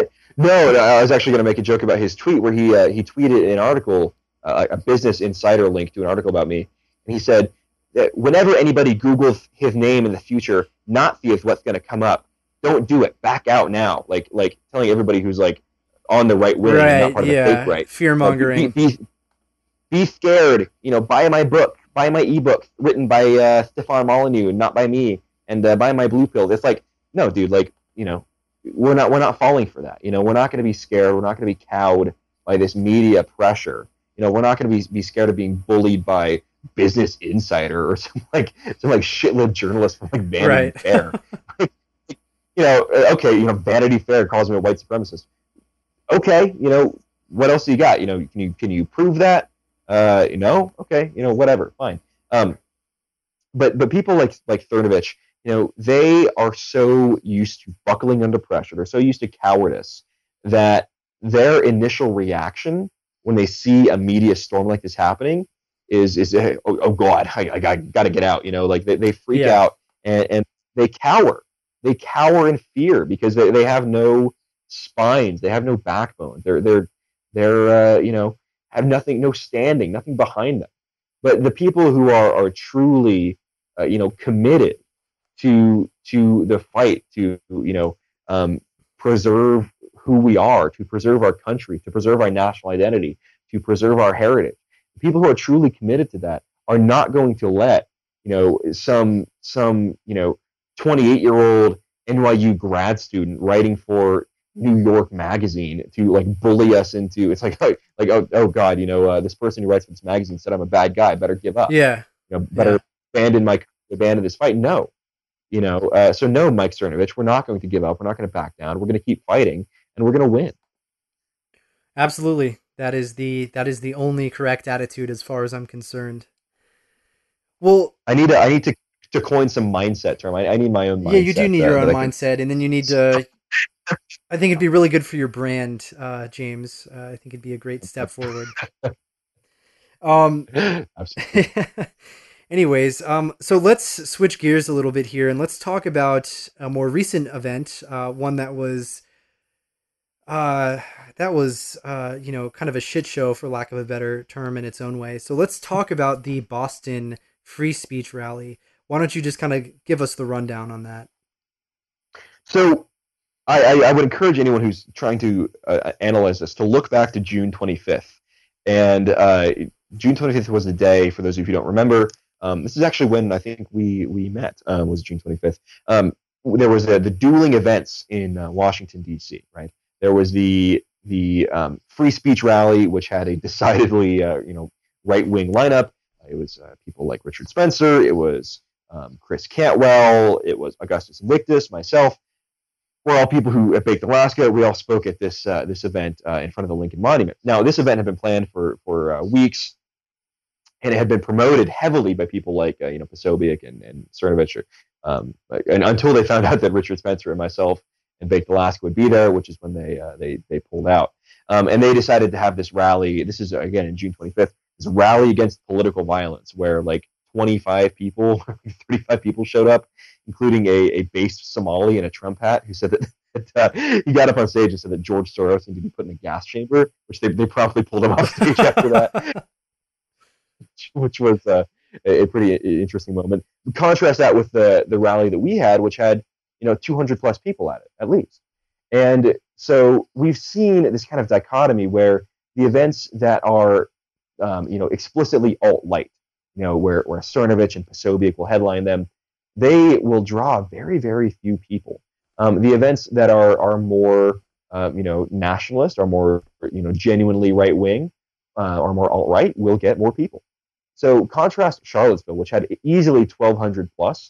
no, no, I was actually going to make a joke about his tweet where he uh, he tweeted an article, uh, a Business Insider link to an article about me, and he said that whenever anybody Googles his name in the future, not see if what's going to come up, don't do it. Back out now, like like telling everybody who's like on the right wing and not Right, part of the fake yeah, right, fear uh, be, mongering. be, be scared. You know, buy my book, buy my ebook written by uh, Stefan Molyneux, not by me, and uh, buy my blue pill. It's like, no, dude, like you know. We're not we're not falling for that. You know, we're not going to be scared. We're not going to be cowed by this media pressure. You know, we're not going to be be scared of being bullied by Business Insider or some like some like shitlib journalist from like Vanity Right. Fair. you know, okay, you know, Vanity Fair calls me a white supremacist. Okay, you know, what else do you got? You know, can you can you prove that? Uh, you know, okay, you know, whatever, fine. Um, but but people like like Cernovich, you know, they are so used to buckling under pressure. They're so used to cowardice that their initial reaction when they see a media storm like this happening is is hey, oh, oh God, I, I got, got to get out. You know, like they, they freak Yeah. out and, and they cower. They cower in fear because they, they have no spines. They have no backbone. They're they're they're uh, you know have nothing, no standing, nothing behind them. But the people who are are truly uh, you know committed to to the fight to you know um, preserve who we are, to preserve our country, to preserve our national identity, to preserve our heritage. The people who are truly committed to that are not going to let you know some some you know twenty-eight year old N Y U grad student writing for New York Magazine to like bully us into it's like like, like oh, oh God, you know uh, this person who writes for this magazine said I'm a bad guy, better give up, Yeah. you know better Yeah. abandon my abandon this fight. No, you know, uh, so no, Mike Cernovich, we're not going to give up. We're not going to back down. We're going to keep fighting, and we're going to win. Absolutely. That is the that is the only correct attitude as far as I'm concerned. Well, I need to, I need to, to coin some mindset term. I, I need my own mindset. yeah, you do need uh, your own that I can. mindset, and then you need to. I think it'd be really good for your brand, uh, James. Uh, I think it'd be a great step forward. Um. Absolutely. Anyways, um, so let's switch gears a little bit here, and let's talk about a more recent event, uh, one that was, uh, that was, uh, you know, kind of a shit show for lack of a better term in its own way. So let's talk about the Boston free speech rally. Why don't you just kind of give us the rundown on that? So I, I, I would encourage anyone who's trying to uh, analyze this to look back to June twenty-fifth. And uh, June twenty-fifth was the day, for those of you who don't remember, um, this is actually when I think we, we met, um, was June twenty-fifth. Um, there was a, the dueling events in uh, Washington, D C, right? There was the the um, free speech rally, which had a decidedly uh, you know right-wing lineup. It was uh, people like Richard Spencer. It was um, Chris Cantwell. It was Augustus Invictus, myself. we're all people who at Baked Alaska. We all spoke at this uh, this event uh, in front of the Lincoln Monument. Now, this event had been planned for for uh, weeks, and it had been promoted heavily by people like uh, you know Posobiec and and Cernovich, um, and until they found out that Richard Spencer and myself and Baked Alaska would be there, which is when they uh, they they pulled out, um, and they decided to have this rally. This is again in June twenty-fifth. This rally against political violence, where like twenty-five people, thirty-five people showed up, including a, a based Somali in a Trump hat who said that, that uh, he got up on stage and said that George Soros needed to be put in a gas chamber, which they, they promptly pulled him off stage after that, which was uh, a, a pretty interesting moment. Contrast that with the, the rally that we had, which had you know two hundred plus people at it, at least. And so we've seen this kind of dichotomy where the events that are um, you know explicitly alt-right, you know, where, where Cernovich and Posobiec will headline them, they will draw very, very few people. Um, the events that are are more, um, you know, nationalist, are more, you know, genuinely right wing, uh, or more alt right, will get more people. So contrast Charlottesville, which had easily twelve hundred plus,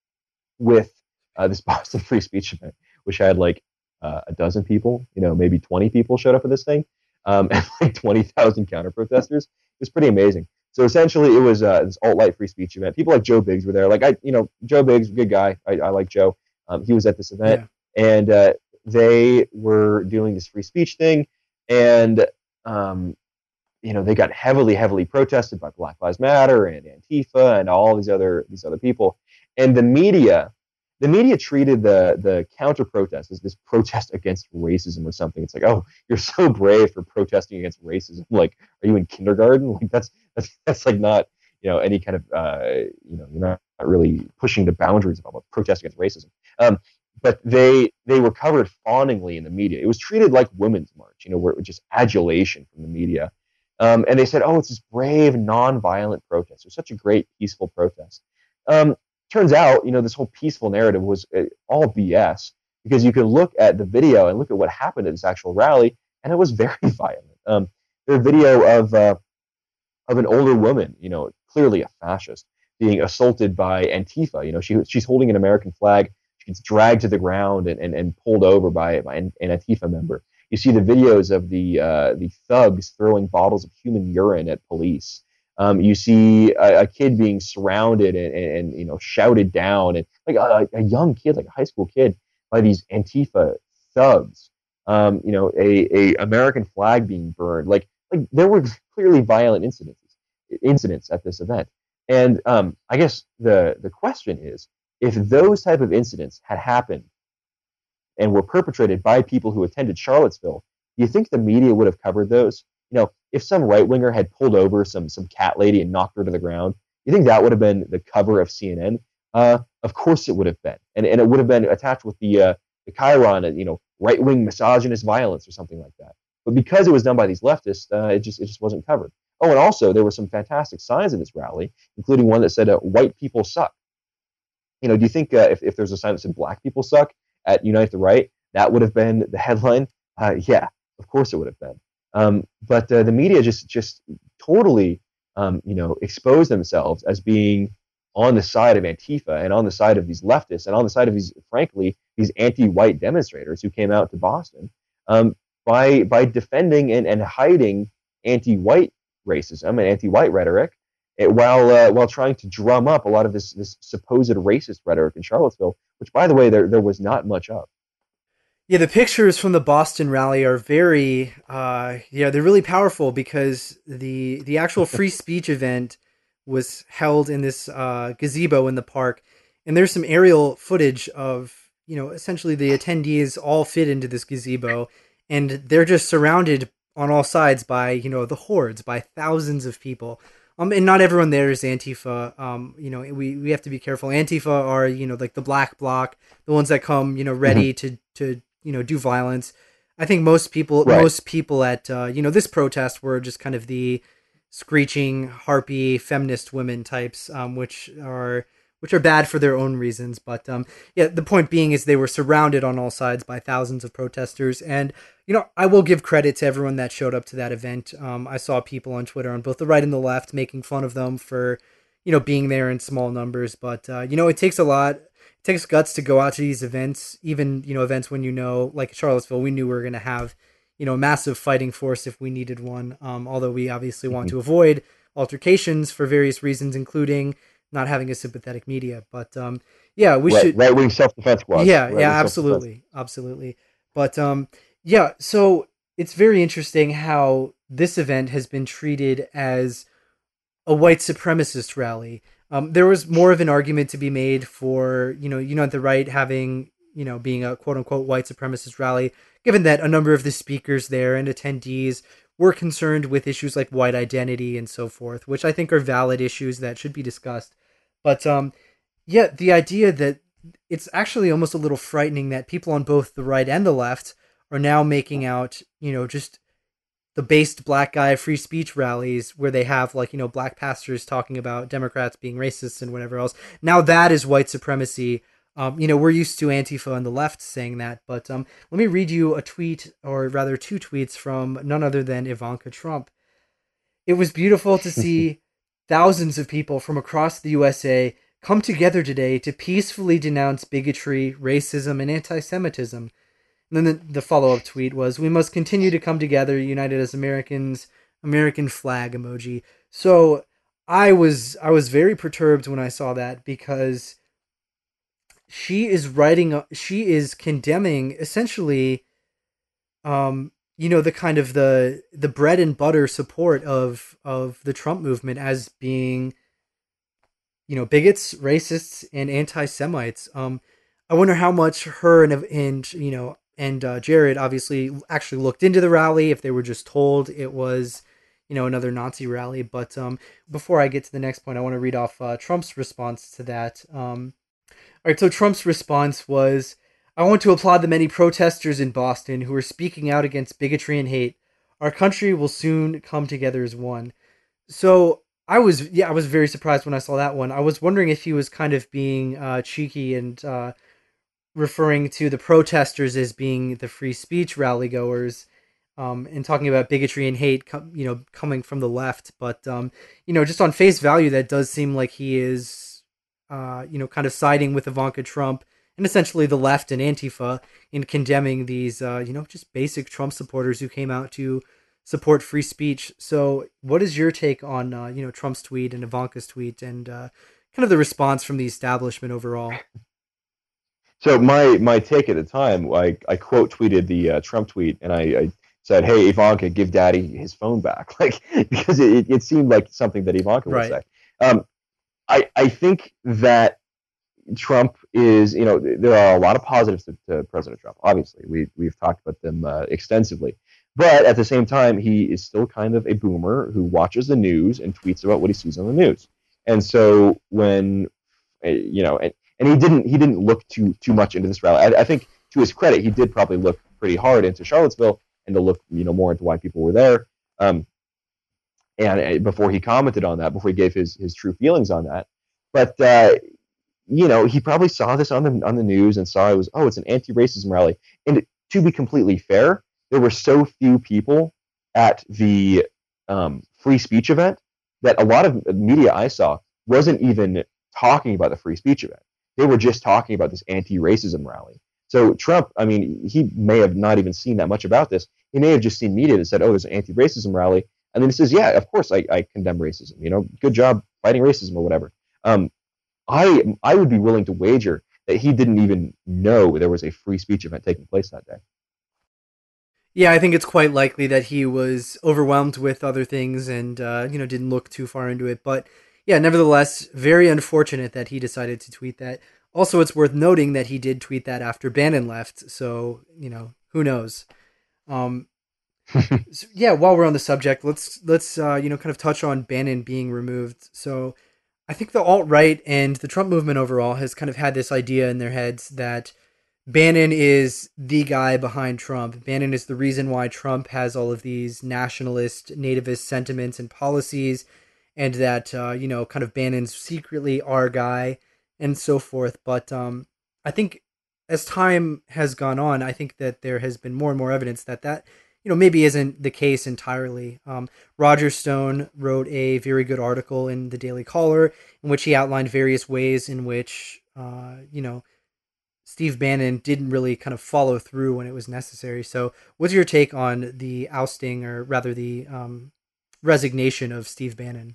with uh, this Boston Free Speech event, which had like uh, a dozen people, you know, maybe twenty people showed up at this thing, um, and like twenty thousand counter protesters. It was pretty amazing. So essentially, it was uh, this alt-right free speech event. People like Joe Biggs were there. Like I, you know, Joe Biggs, good guy. I, I like Joe. Um, he was at this event, yeah. and uh, they were doing this free speech thing, and um, you know, they got heavily, heavily protested by Black Lives Matter and Antifa and all these other these other people. And the media, the media treated the the counter protest as this protest against racism or something. It's like, oh, you're so brave for protesting against racism. Like, are you in kindergarten? Like that's that's that's like not you know any kind of uh, you know you're not, not really pushing the boundaries of what protest against racism. Um, but they they were covered fawningly in the media. It was treated like Women's March, you know, where it was just adulation from the media. Um, and they said, oh, it's this brave, nonviolent protest. It was such a great, peaceful protest. Um, turns out, you know, this whole peaceful narrative was uh, all B S, because you can look at the video and look at what happened at this actual rally, and it was very violent. Um, there's a video of uh, of an older woman, you know, clearly a fascist, being assaulted by Antifa. You know, she she's holding an American flag. She gets dragged to the ground and, and, and pulled over by, by an, an Antifa member. You see the videos of the uh, the thugs throwing bottles of human urine at police. Um, you see a, a kid being surrounded and, and, and you know shouted down, and like a, a young kid, like a high school kid, by these Antifa thugs. Um, you know, a, a American flag being burned. Like like there were clearly violent incidents incidents at this event. And um, I guess the the question is, if those type of incidents had happened and were perpetrated by people who attended Charlottesville, do you think the media would have covered those? You know, if some right winger had pulled over some some cat lady and knocked her to the ground, you think that would have been the cover of C N N? Uh, of course it would have been, and and it would have been attached with the uh, the chyron, you know, right wing misogynist violence or something like that. But because it was done by these leftists, uh, it just it just wasn't covered. Oh, and also there were some fantastic signs in this rally, including one that said uh, "White people suck." You know, do you think uh, if if there's a sign that said "Black people suck" at Unite the Right, that would have been the headline? Uh, yeah, of course it would have been. Um, but uh, the media just just totally, um, you know, exposed themselves as being on the side of Antifa and on the side of these leftists and on the side of these, frankly, these anti-white demonstrators who came out to Boston um, by by defending and, and hiding anti-white racism and anti-white rhetoric, it, while uh, while trying to drum up a lot of this this supposed racist rhetoric in Charlottesville, which, by the way, there there was not much of. Yeah, the pictures from the Boston rally are very, uh, yeah, they're really powerful because the the actual free speech event was held in this uh, gazebo in the park, and there's some aerial footage of, you know, essentially the attendees all fit into this gazebo, and they're just surrounded on all sides by, you know, the hordes, by thousands of people. Um, and not everyone there is Antifa. Um, you know, we, we have to be careful. Antifa are, you know, like the black bloc, the ones that come, you know, ready mm-hmm. to, to, you know, do violence. I think most people, right. most people at, uh, you know, this protest were just kind of the screeching, harpy, feminist women types, um, which are, which are bad for their own reasons. But, um, yeah, the point being is they were surrounded on all sides by thousands of protesters. And, you know, I will give credit to everyone that showed up to that event. Um, I saw people on Twitter on both the right and the left making fun of them for, you know, being there in small numbers. But, uh, you know, it takes a lot. it takes guts to go out to these events, even, you know, events when, you know, like Charlottesville, we knew we were going to have, you know, a massive fighting force if we needed one. Um, although we obviously want Mhm. to avoid altercations for various reasons, including not having a sympathetic media. But um, yeah, we Right, should. right wing self defense squads, Yeah, right yeah, wing self defense. absolutely, absolutely. But um, yeah, so it's very interesting how this event has been treated as a white supremacist rally. Um, there was more of an argument to be made for, you know, Unite the Right having, you know, being a quote unquote white supremacist rally, given that a number of the speakers there and attendees were concerned with issues like white identity and so forth, which I think are valid issues that should be discussed. But um, yeah, the idea that it's actually almost a little frightening that people on both the right and the left are now making out, you know, just the based black guy free speech rallies where they have, like, you know, black pastors talking about Democrats being racist and whatever else. Now that is white supremacy. Um, you know, we're used to Antifa and the left saying that, but um, let me read you a tweet, or rather two tweets from none other than Ivanka Trump. It was beautiful to see thousands of people from across the U S A come together today to peacefully denounce bigotry, racism, and anti Semitism. And then the, the follow up tweet was, "We must continue to come together, united as Americans." American flag emoji. So I was I was very perturbed when I saw that, because she is writing, she is condemning essentially, um, you know, the kind of the the bread and butter support of of the Trump movement as being, you know, bigots, racists, and anti-Semites. Um, I wonder how much her and and you know and uh, Jared obviously actually looked into the rally, if they were just told it was, you know, another Nazi rally. But um, before I get to the next point, I want to read off uh, Trump's response to that. Um, all right, so Trump's response was, "I want to applaud the many protesters in Boston who are speaking out against bigotry and hate. Our country will soon come together as one." So I was, yeah, I was very surprised when I saw that one. I was wondering if he was kind of being uh, cheeky and uh, referring to the protesters as being the free speech rally goers, um, and talking about bigotry and hate, you know, coming from the left. But um, you know, just on face value, that does seem like he is, uh, you know, kind of siding with Ivanka Trump and essentially the left and Antifa in condemning these, uh, you know, just basic Trump supporters who came out to support free speech. So, what is your take on, uh, you know, Trump's tweet and Ivanka's tweet, and uh, kind of the response from the establishment overall? So my my take at the time, I, I quote tweeted the uh, Trump tweet, and I, I said, "Hey Ivanka, give Daddy his phone back," like because it, it seemed like something that Ivanka would Right. say. Um, I I think that Trump is, you know, there are a lot of positives to, to President Trump. Obviously, we we've talked about them uh, extensively, but at the same time, he is still kind of a boomer who watches the news and tweets about what he sees on the news. And so when, uh, you know, and, and he didn't he didn't look too too much into this rally. I, I think to his credit, he did probably look pretty hard into Charlottesville and to look, you know, more into why people were there. Um, and uh, before he commented on that, before he gave his his true feelings on that, but uh, you know, he probably saw this on the on the news and saw it was, oh, it's an anti-racism rally. And to be completely fair, there were so few people at the um, free speech event that a lot of media I saw wasn't even talking about the free speech event. They were just talking about this anti-racism rally. So Trump, I mean, he may have not even seen that much about this. He may have just seen media that said, oh, there's an anti-racism rally. And then he says, yeah, of course I, I condemn racism. You know, good job fighting racism or whatever. Um, I I would be willing to wager that he didn't even know there was a free speech event taking place that day. Yeah, I think it's quite likely that he was overwhelmed with other things and, uh, you know, didn't look too far into it. But yeah, nevertheless, very unfortunate that he decided to tweet that. Also, it's worth noting that he did tweet that after Bannon left. So, you know, who knows? Um, so yeah, while we're on the subject, let's let's uh, you know, kind of touch on Bannon being removed. So I think the alt right and the Trump movement overall has kind of had this idea in their heads that Bannon is the guy behind Trump. Bannon is the reason why Trump has all of these nationalist, nativist sentiments and policies, and that, uh, you know, kind of Bannon's secretly our guy and so forth. But um, I think as time has gone on, I think that there has been more and more evidence that that, you know, maybe isn't the case entirely. Um, Roger Stone wrote a very good article in the Daily Caller in which he outlined various ways in which uh, you know, Steve Bannon didn't really kind of follow through when it was necessary. So, what's your take on the ousting, or rather the um, resignation of Steve Bannon?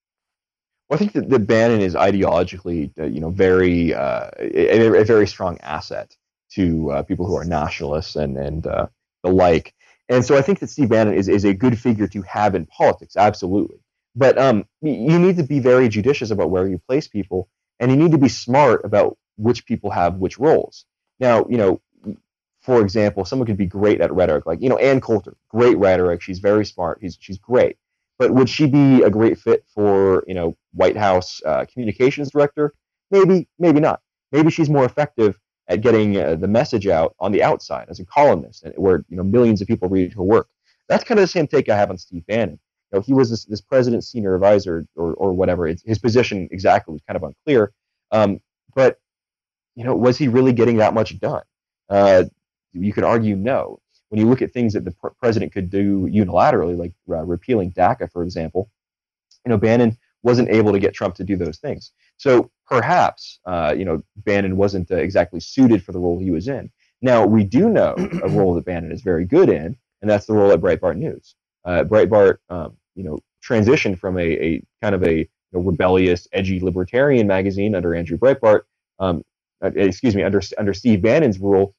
Well, I think that, that Bannon is ideologically, uh, you know, very uh, a, a very strong asset to uh, people who are nationalists and and uh, the like. And so I think that Steve Bannon is, is a good figure to have in politics, absolutely. But um, you need to be very judicious about where you place people, and you need to be smart about which people have which roles. Now, you know, for example, someone could be great at rhetoric, like you know Ann Coulter, great rhetoric. She's very smart. She's she's great. But would she be a great fit for you know White House uh, communications director? Maybe, maybe not. Maybe she's more effective at getting uh, the message out on the outside as a columnist, and where you know millions of people read her work. That's kind of the same take I have on Steve Bannon. You know, he was this, this president's senior advisor or or whatever. It's, his position exactly was kind of unclear. Um, but you know, was he really getting that much done? Uh, you could argue no. When you look at things that the pr- president could do unilaterally, like uh, repealing DACA, for example, you know, Bannon wasn't able to get Trump to do those things. So perhaps, uh, you know, Bannon wasn't uh, exactly suited for the role he was in. Now, we do know a role that Bannon is very good in, and that's the role at Breitbart News. Uh, Breitbart, um, you know, transitioned from a, a kind of a you know, rebellious, edgy libertarian magazine under Andrew Breitbart, um, uh, excuse me, under under Steve Bannon's rule,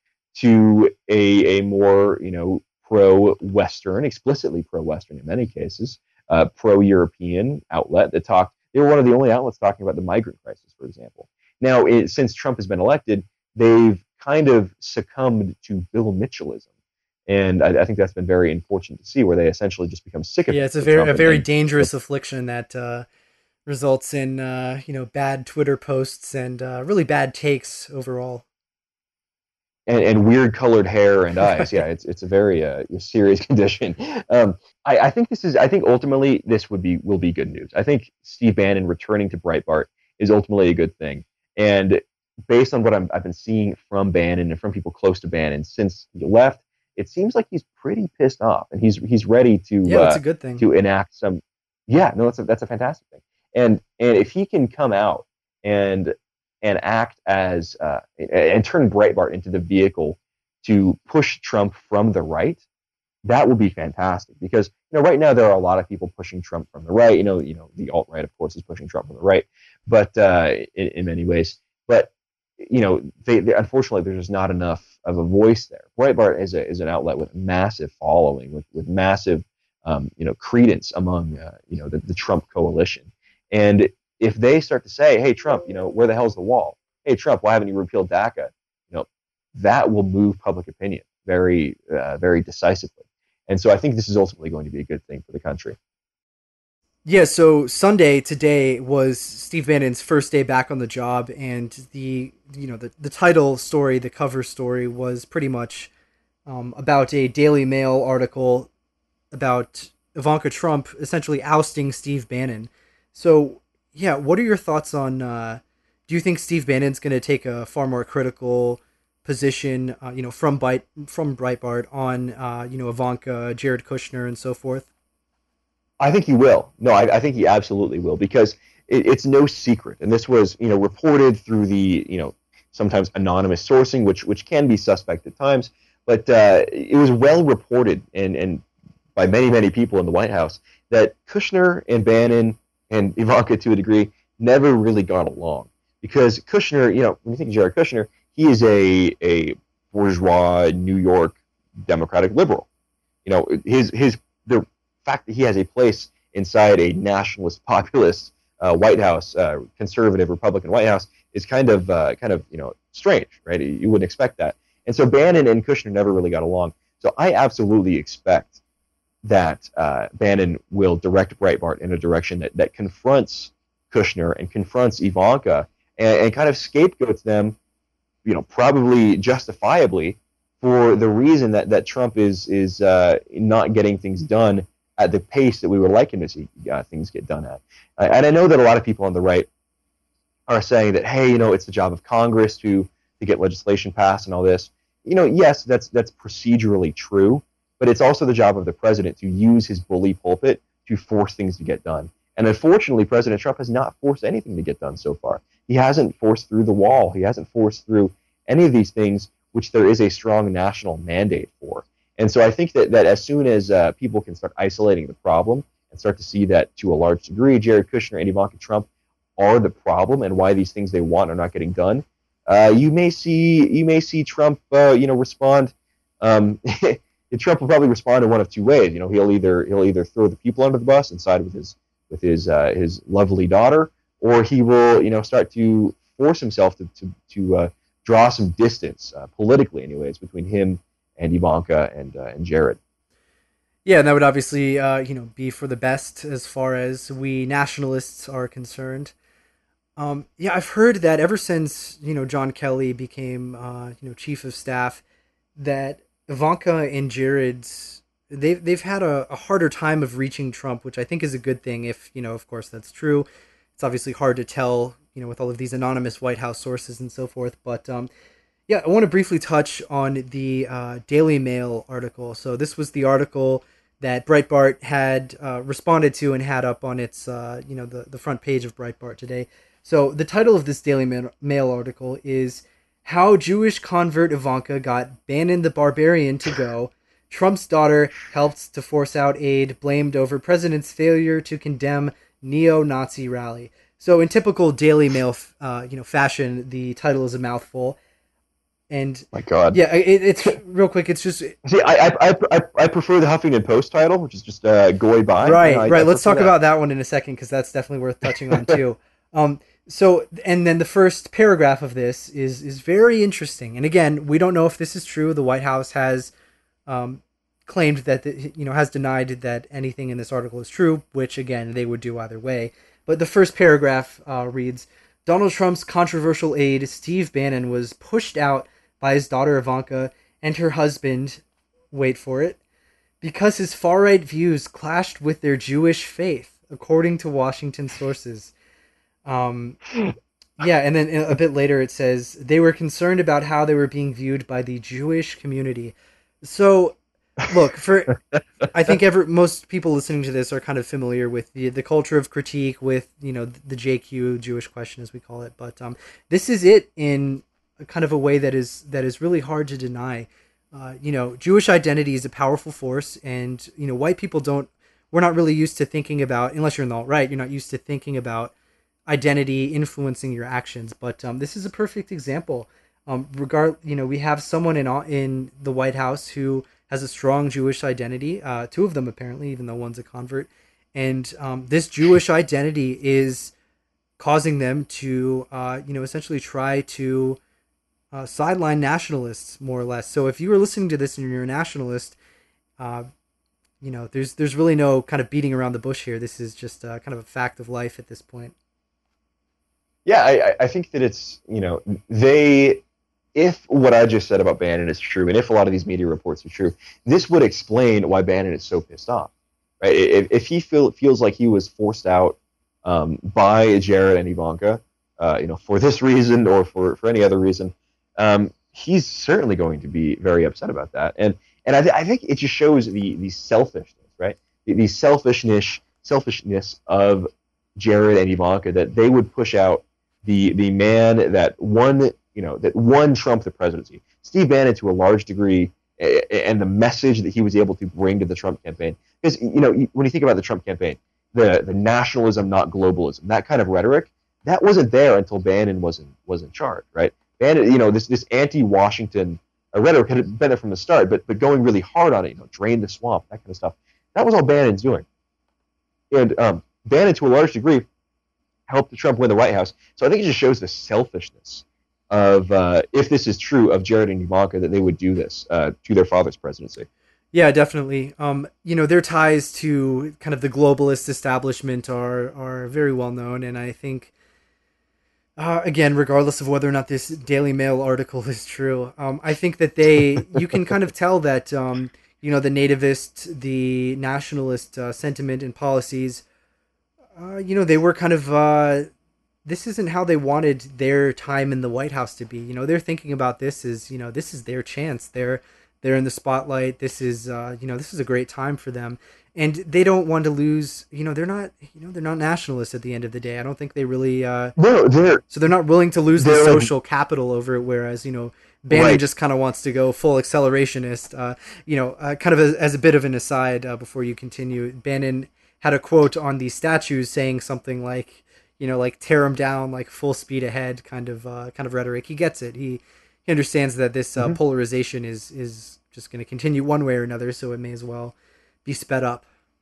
to a, a more, you know, pro-Western, explicitly pro-Western in many cases, uh, pro-European outlet that talked. They were one of the only outlets talking about the migrant crisis, for example. Now, it, since Trump has been elected, they've kind of succumbed to Bill Mitchellism. And I, I think that's been very unfortunate to see, where they essentially just become Yeah, sycophants it's a with very Trump. a And, very and dangerous affliction that uh, results in uh, you know bad Twitter posts and uh, really bad takes overall. and, and weird colored hair and eyes. Yeah, it's it's a very uh, serious condition. Um, I, I think this is. I think ultimately this would be will be good news. I think Steve Bannon returning to Breitbart is ultimately a good thing. And based on what I'm, I've been seeing from Bannon and from people close to Bannon since he left, it seems like he's pretty pissed off, and he's he's ready to Yeah, that's uh, a good thing. to enact some. Yeah, no, that's a, that's a fantastic thing. And and if he can come out and and act as uh, and turn Breitbart into the vehicle to push Trump from the right, that would be fantastic. Because you know, right now there are a lot of people pushing Trump from the right. You know, you know, the alt right, of course, is pushing Trump from the right, but uh, in, in many ways. But you know, they, they unfortunately there's just not enough of a voice there. Breitbart is a is an outlet with a massive following, with with massive um, you know credence among uh, you know the, the Trump coalition, and if they start to say, "Hey Trump, you know where the hell's the wall? Hey Trump, why haven't you repealed DACA?" You know, that will move public opinion very uh, very decisively, and so I think this is ultimately going to be a good thing for the country. Yeah, so Sunday today was Steve Bannon's first day back on the job, and the you know the the title story, the cover story was pretty much um, about a Daily Mail article about Ivanka Trump essentially ousting Steve Bannon. So yeah, what are your thoughts on? Uh, do you think Steve Bannon's going to take a far more critical position, uh, you know, from Byte from Breitbart on uh, you know Ivanka, Jared Kushner, and so forth? I think he will. No, I, I think he absolutely will, because it, it's no secret, and this was you know reported through the you know sometimes anonymous sourcing, which which can be suspect at times, but uh, it was well reported and and by many many people in the White House that Kushner and Bannon and Ivanka to a degree never really got along, because Kushner, you know, when you think of Jared Kushner, he is a a bourgeois New York Democratic liberal. You know, his his the fact that he has a place inside a nationalist populist uh, White House, uh, conservative Republican White House, is kind of uh, kind of you know strange, right? You wouldn't expect that. And so Bannon and Kushner never really got along. So I absolutely expect that uh, Bannon will direct Breitbart in a direction that, that confronts Kushner and confronts Ivanka, and, and kind of scapegoats them, you know, probably justifiably, for the reason that, that Trump is is uh, not getting things done at the pace that we would like him to see uh, things get done at. Uh, and I know that a lot of people on the right are saying that, hey, you know, it's the job of Congress to to get legislation passed and all this. You know, yes, that's that's procedurally true, but it's also the job of the president to use his bully pulpit to force things to get done. And unfortunately, President Trump has not forced anything to get done so far. he hasn't forced through the wall. He hasn't forced through any of these things which there is a strong national mandate for. And so I think that, that as soon as uh, people can start isolating the problem and start to see that to a large degree, Jared Kushner and Ivanka Trump are the problem and why these things they want are not getting done, uh, you may see you may see Trump, uh, you know, respond. Um, Trump will probably respond in one of two ways. You know, he'll either he'll either throw the people under the bus and side with his with his uh, his lovely daughter, or he will, you know, start to force himself to to, to uh, draw some distance uh, politically, anyways, between him and Ivanka and uh, and Jared. Yeah, and that would obviously, uh, you know, be for the best as far as we nationalists are concerned. Um, yeah, I've heard that ever since you know John Kelly became uh, you know chief of staff, that Ivanka and Jared's they've they've had a, a harder time of reaching Trump, which I think is a good thing. If you know, of course, that's true. It's obviously hard to tell, you know, with all of these anonymous White House sources and so forth. But um, yeah, I want to briefly touch on the uh, Daily Mail article. So this was the article that Breitbart had uh, responded to and had up on its, uh, you know, the, the front page of Breitbart today. So the title of this Daily Mail article is "How Jewish Convert Ivanka Got Bannon the Barbarian to Go. Trump's Daughter Helped to Force Out Aid Blamed Over President's Failure to Condemn Neo-Nazi Rally." So in typical Daily Mail, uh, you know, fashion, the title is a mouthful. And my God, yeah, it, it's real quick. It's just see, I, I I I prefer the Huffington Post title, which is just uh, "Goy by." right, You know, I, right. I Let's talk that. about that one in a second because that's definitely worth touching on too. Um, so, and then the first paragraph of this is is very interesting. And again, we don't know if this is true. The White House has um, claimed that the, you know has denied that anything in this article is true, which again they would do either way. But the first paragraph uh, reads: Donald Trump's controversial aide Steve Bannon was pushed out by his daughter Ivanka and her husband, wait for it, because his far-right views clashed with their Jewish faith, according to Washington sources. Um, yeah, and then a bit later it says, they were concerned about how they were being viewed by the Jewish community. So, look, for I think ever most people listening to this are kind of familiar with the the culture of critique, with, you know, the J Q, Jewish question as we call it. But um, this is it in kind of a way that is that is really hard to deny. Uh, you know, Jewish identity is a powerful force, and you know, white people don't. We're not really used to thinking about, unless you're in the alt-right, you're not used to thinking about identity influencing your actions. But um, this is a perfect example. Um, regard, you know, we have someone in in the White House who has a strong Jewish identity. Uh, two of them apparently, even though one's a convert, and um, this Jewish identity is causing them to, uh, you know, essentially try to Uh, sideline nationalists, more or less. So if you were listening to this and you're a nationalist, uh, you know, there's there's really no kind of beating around the bush here. This is just uh, kind of a fact of life at this point. Yeah, I, I think that it's, you know, they, if what I just said about Bannon is true, and if a lot of these media reports are true, this would explain why Bannon is so pissed off, right? If, if he feel, feels like he was forced out um, by Jared and Ivanka, uh, you know, for this reason or for, for any other reason, um, he's certainly going to be very upset about that. And and I, th- I think it just shows the the selfishness, right? The, the selfishness selfishness of Jared and Ivanka, that they would push out the the man that won, you know, that won Trump the presidency, Steve Bannon, to a large degree, and the message that he was able to bring to the Trump campaign. Because, you know, when you think about the Trump campaign, the the nationalism, not globalism, that kind of rhetoric, that wasn't there until Bannon was in was in charge, right? Bannon, you know, this this anti-Washington uh, rhetoric had been there from the start, but but going really hard on it, you know, drain the swamp, that kind of stuff. That was all Bannon's doing, and um, Bannon, to a large degree, helped Trump win the White House. So I think it just shows the selfishness of, uh, if this is true, of Jared and Ivanka, that they would do this uh, to their father's presidency. Yeah, definitely. Um, you know, their ties to kind of the globalist establishment are are very well known, and I think, uh, again, regardless of whether or not this Daily Mail article is true, um, I think that they you can kind of tell that um, you know, the nativist, the nationalist uh, sentiment and policies, uh, you know, they were kind of. Uh, this isn't how they wanted their time in the White House to be. You know, they're thinking about this as, you know, this is their chance. They're they're in the spotlight. This is, uh, you know, this is a great time for them. and they don't want to lose. You know, they're not. You know, they're not nationalists at the end of the day. I don't think they really. Uh, No, they're so they're not willing to lose the they're like social capital over it. Whereas you know, Bannon right. just kind of wants to go full accelerationist. Uh, you know, uh, kind of as, as a bit of an aside uh, before you continue, Bannon had a quote on these statues saying something like, you know, like tear them down, like full speed ahead, kind of uh, kind of rhetoric. He gets it. He he understands that this uh, Mhm. polarization is is just going to continue one way or another, so it may as well be sped up.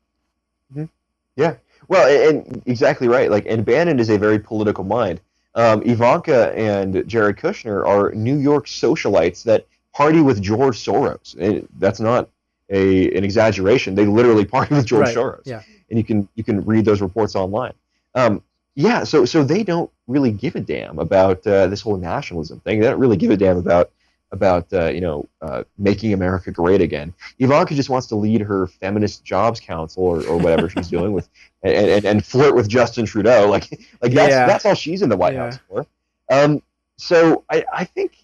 Mhm. Yeah. Well, and, and exactly right. Like, and Bannon is a very political mind. Um, Ivanka and Jared Kushner are New York socialites that party with George Soros. And that's not a an exaggeration. They literally party with George Right. Soros, Yeah. and you can you can read those reports online. Um, yeah. So so they don't really give a damn about uh, this whole nationalism thing. They don't really give a damn about about uh, you know uh, making America great again. Ivanka just wants to lead her feminist jobs council or, or whatever she's doing with, and, and, and flirt with Justin Trudeau. Like like that's Yeah. that's all she's in the White Yeah. House for. Um, so I, I think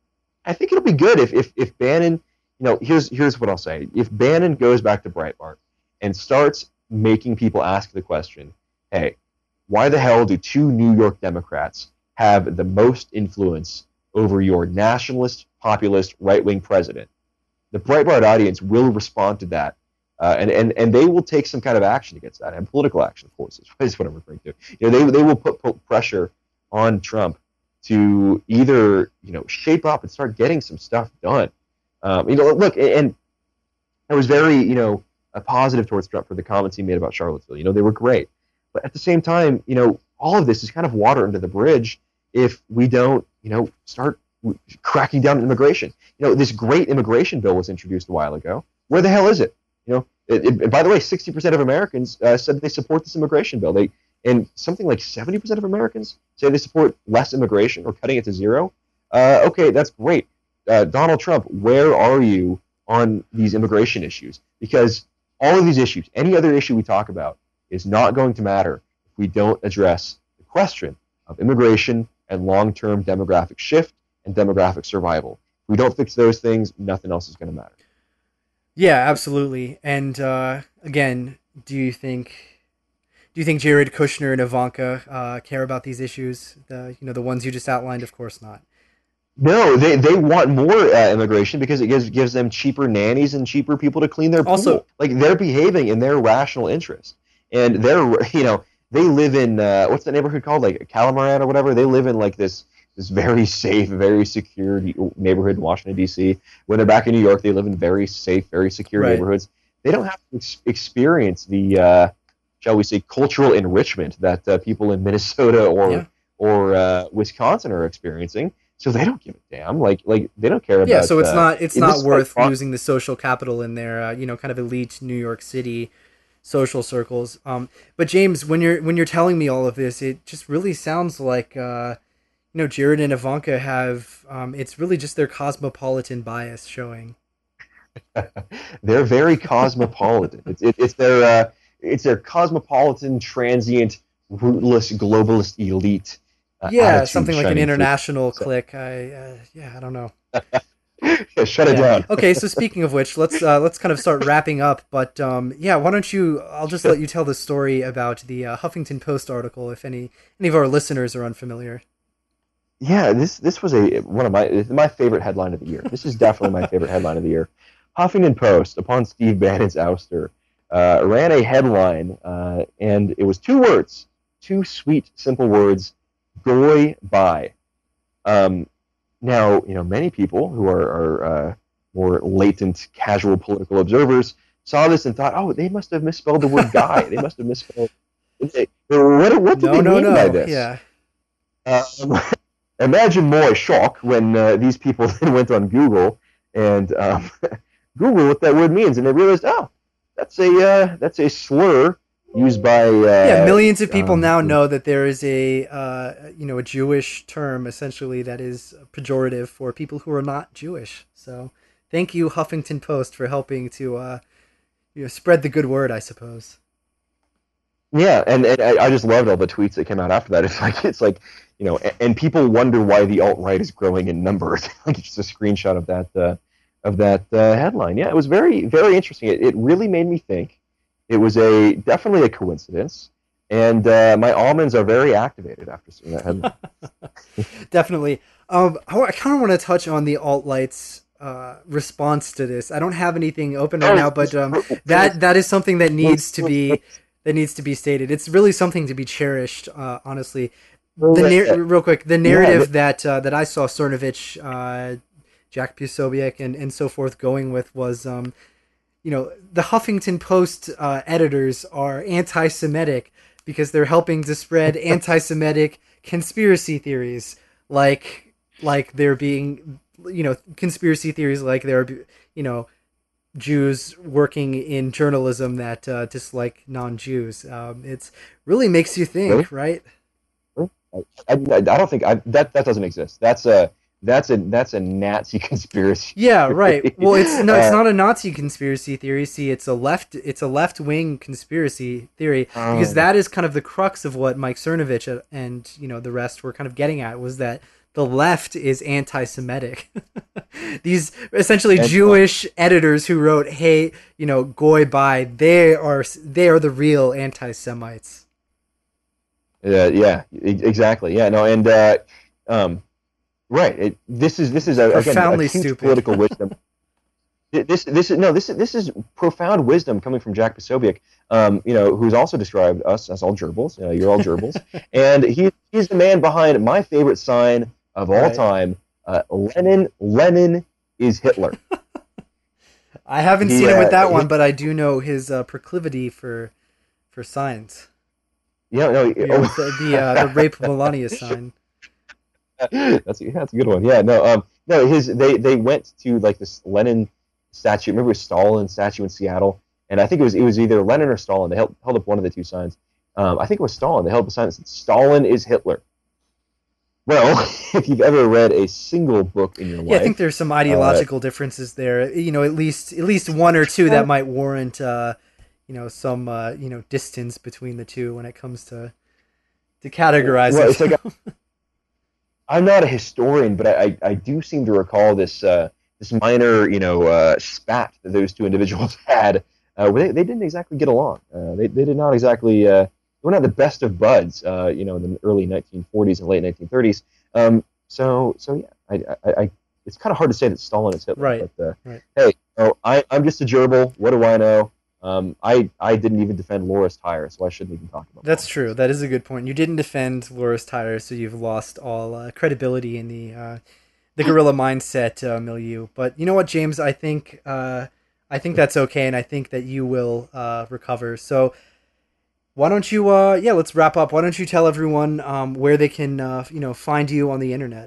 I think it'll be good if, if if Bannon, you know, here's here's what I'll say. If Bannon goes back to Breitbart and starts making people ask the question, hey, why the hell do two New York Democrats have the most influence over your nationalist, populist, right-wing president? The Breitbart audience will respond to that, uh, and, and, and they will take some kind of action against that, and political action, of course, is what I'm referring to. You know, they, they will put, put pressure on Trump to either, you know, shape up and start getting some stuff done. Um, you know, look, and I was very, you know, a positive towards Trump for the comments he made about Charlottesville. You know, they were great. But at the same time, you know, all of this is kind of water under the bridge if we don't, you know, start cracking down on immigration. You know, this great immigration bill was introduced a while ago. Where the hell is it? You know, it, it, by the way, sixty percent of Americans uh, said they support this immigration bill. They and something like seventy percent of Americans say they support less immigration or cutting it to zero. Uh, okay, that's great. Uh, Donald Trump, where are you on these immigration issues? Because all of these issues, any other issue we talk about, is not going to matter if we don't address the question of immigration and long-term demographic shift and demographic survival. If we don't fix those things, nothing else is going to matter. Yeah, absolutely. And uh, again, do you think do you think Jared Kushner and Ivanka uh, care about these issues? The you know the ones you just outlined, of course not. No, they, they want more uh, immigration because it gives gives them cheaper nannies and cheaper people to clean their Also, pool. Like, they're behaving in their rational interest, and they're, you know, they live in uh, what's the neighborhood called, like Calamaran or whatever. They live in like this this very safe, very secure neighborhood in Washington D C. When they're back in New York, they live in very safe, very secure right. neighborhoods. They don't have to ex- experience the, uh, shall we say, cultural enrichment that uh, people in Minnesota or Yeah. or uh, Wisconsin are experiencing. So they don't give a damn. Like like they don't care about. Yeah, so it's uh, not it's this not is worth like, losing the social capital in their uh, you know kind of elite New York City social circles. Um, but James, when you're when you're telling me all of this, it just really sounds like uh, you know Jared and Ivanka have um, it's really just their cosmopolitan bias showing. they're very cosmopolitan. It's it, it's their uh, it's their cosmopolitan, transient, rootless, globalist elite. Uh, Yeah, attitude something like an shining through. international So, clique. I uh, yeah, I don't know. yeah, shut it Yeah. down. Okay. So speaking of which, let's uh, let's kind of start wrapping up. But um, yeah, why don't you? I'll just let you tell the story about the uh, Huffington Post article, if any any of our listeners are unfamiliar. Yeah, this this was a one of my my favorite headline of the year. This is definitely my favorite headline of the year. Huffington Post, upon Steve Bannon's ouster, uh, ran a headline, uh, and it was two words, two sweet, simple words: "Goy bye." Um, now, you know, many people who are, are uh, more latent, casual political observers saw this and thought, "Oh, they must have misspelled the word guy. They must have misspelled." They, what, what did No, they no, mean by no. this? Yeah. Um, imagine my shock when uh, these people then went on Google and um, Google what that word means, and they realized, oh, that's a uh, that's a slur used by uh, Yeah, millions of people um, now know that there is a uh, you know a Jewish term essentially that is pejorative for people who are not Jewish. So thank you, Huffington Post, for helping to uh, you know spread the good word, I suppose. Yeah, and, and I I just loved all the tweets that came out after that. It's like it's like you know, and, and people wonder why the alt right is growing in numbers. Like, it's just a screenshot of that uh, of that uh, headline. Yeah, it was very very interesting. It, it really made me think. it was a definitely a coincidence. And uh, my almonds are very activated after seeing that headline. Definitely. Um, I, I kind of want to touch on the alt-light's uh, response to this. I don't have anything open right now, but um, that that is something that needs to be that needs to be stated. It's really something to be cherished, uh, honestly. The nar- real quick, the narrative yeah. that uh, that I saw Cernovich, uh, Jack Posobiec, and, and so forth going with was, um, you know, the Huffington Post uh, editors are anti-Semitic because they're helping to spread anti-Semitic conspiracy theories, like like there being, you know, conspiracy theories like there are, you know, Jews working in journalism that uh, dislike non-Jews. Um, it's really makes you think, really? right? I, I, I don't think I, that that doesn't exist. That's a that's a that's a Nazi conspiracy. Yeah, right. Well, it's no, it's uh, not a Nazi conspiracy theory. See, it's a left it's a left wing conspiracy theory because um, that is kind of the crux of what Mike Cernovich and you know the rest were kind of getting at was that the left is anti-Semitic. These essentially and, Jewish uh, editors who wrote, "Hey, you know, goy bye," they are they are the real anti-Semites. Yeah, yeah, exactly. Yeah, no, and uh, um, right. It, this is this is a, again a huge stupid. political wisdom. This this is no this is this is profound wisdom coming from Jack Posobiec, um, you know, who's also described us as all gerbils. You know, you're all gerbils, and he he's the man behind my favorite sign of all right. time. Uh, Lenin Lenin is Hitler. I haven't he, seen him with that uh, one, he, but I do know his uh, proclivity for for signs. Yeah, no, you know, the the, uh, the rape Melania sign. That's a, that's a good one. Yeah, no, um, no, his they they went to like this Lenin statue. Remember, it was Stalin statue in Seattle, and I think it was it was either Lenin or Stalin. They held held up one of the two signs. Um, I think it was Stalin. They held up a sign that said "Stalin is Hitler." Well, if you've ever read a single book in your life, yeah, I think there's some ideological uh, differences there. You know, at least at least one or two that might warrant. Uh, you know, some, uh, you know, distance between the two when it comes to to categorizing. Well, it's like a, I'm not a historian, but I, I do seem to recall this uh, this minor, you know, uh, spat that those two individuals had. Uh, where they, they didn't exactly get along. Uh, they, they did not exactly, uh, they were not the best of buds, uh, you know, in the early nineteen forties and late nineteen thirties. Um, so, so yeah, I, I, I, it's kind of hard to say that Stalin is Hitler. Right. But, uh, right. Hey, oh, I, I'm just a gerbil. What do I know? Um, I, I didn't even defend Loris Tyre, so I shouldn't even talk about that. That's true. That is a good point. You didn't defend Loris Tyre, so you've lost all uh, credibility in the uh, the guerrilla mindset uh, milieu. But you know what, James? I think uh, I think that's okay, and I think that you will uh, recover. So why don't you? Uh, yeah, let's wrap up. Why don't you tell everyone um, where they can uh, you know find you on the internet?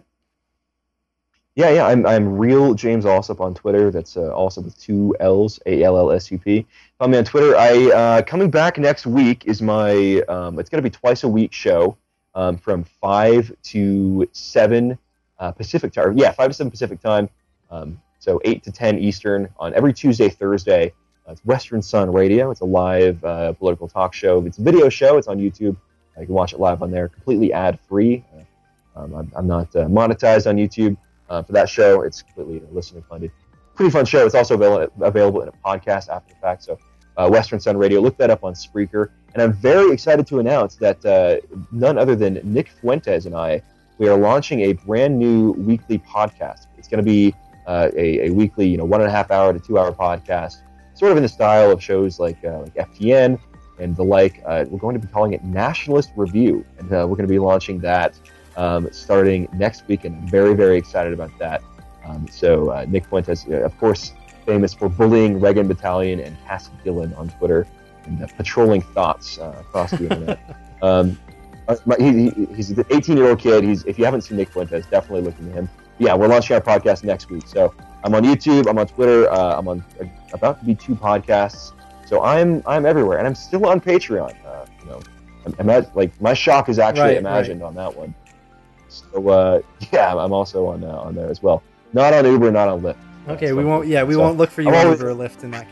Yeah, yeah, I'm I'm real James Allsup on Twitter. That's uh, Allsup with two L's, A L L S U P. Follow me on Twitter. I uh, coming back next week is my. Um, it's gonna be twice a week show, um, from five to seven uh, Pacific time. Yeah, five to seven Pacific time. Um, so eight to ten Eastern on every Tuesday, Thursday. Uh, it's Western Sun Radio. It's a live uh, political talk show. It's a video show. It's on YouTube. Uh, you can watch it live on there, completely ad free. Uh, um, I'm, I'm not uh, monetized on YouTube. Uh, for that show, it's completely listener funded. Pretty fun show. It's also available available in a podcast after the fact. So, uh, Western Sun Radio. Look that up on Spreaker. And I'm very excited to announce that uh, none other than Nick Fuentes and I, we are launching a brand new weekly podcast. It's going to be uh, a, a weekly, you know, one and a half hour to two hour podcast, sort of in the style of shows like uh, like F T N and the like. Uh, we're going to be calling it Nationalist Review, and uh, we're going to be launching that. Um, starting next week, and I'm very, very excited about that. Um, so uh, Nick Fuentes, uh, of course, famous for bullying Reagan Battalion and Cassie Dillon on Twitter, and uh, patrolling thoughts uh, across the internet. Um, he, he, he's an eighteen-year-old kid. He's if you haven't seen Nick Fuentes, definitely look into him. But yeah, we're launching our podcast next week. So I'm on YouTube, I'm on Twitter, uh, I'm on uh, about to be two podcasts. So I'm I'm everywhere, and I'm still on Patreon. Uh, you know, I'm, I'm at, like my shock is actually right, imagined right. on that one. So uh, yeah, I'm also on uh, on there as well. Not on Uber, not on Lyft. Okay, we won't. Yeah, we so, won't look for you I'm on always... Uber or Lyft in that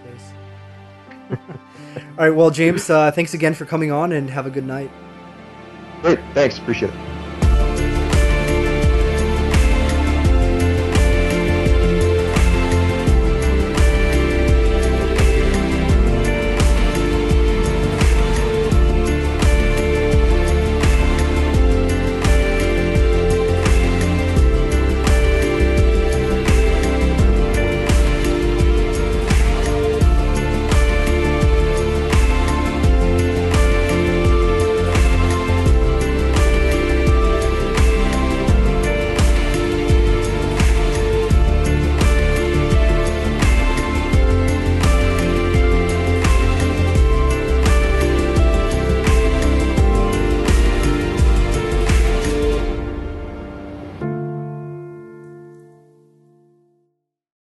case. All right. Well, James, uh, thanks again for coming on, and have a good night. Great. Thanks. Appreciate it.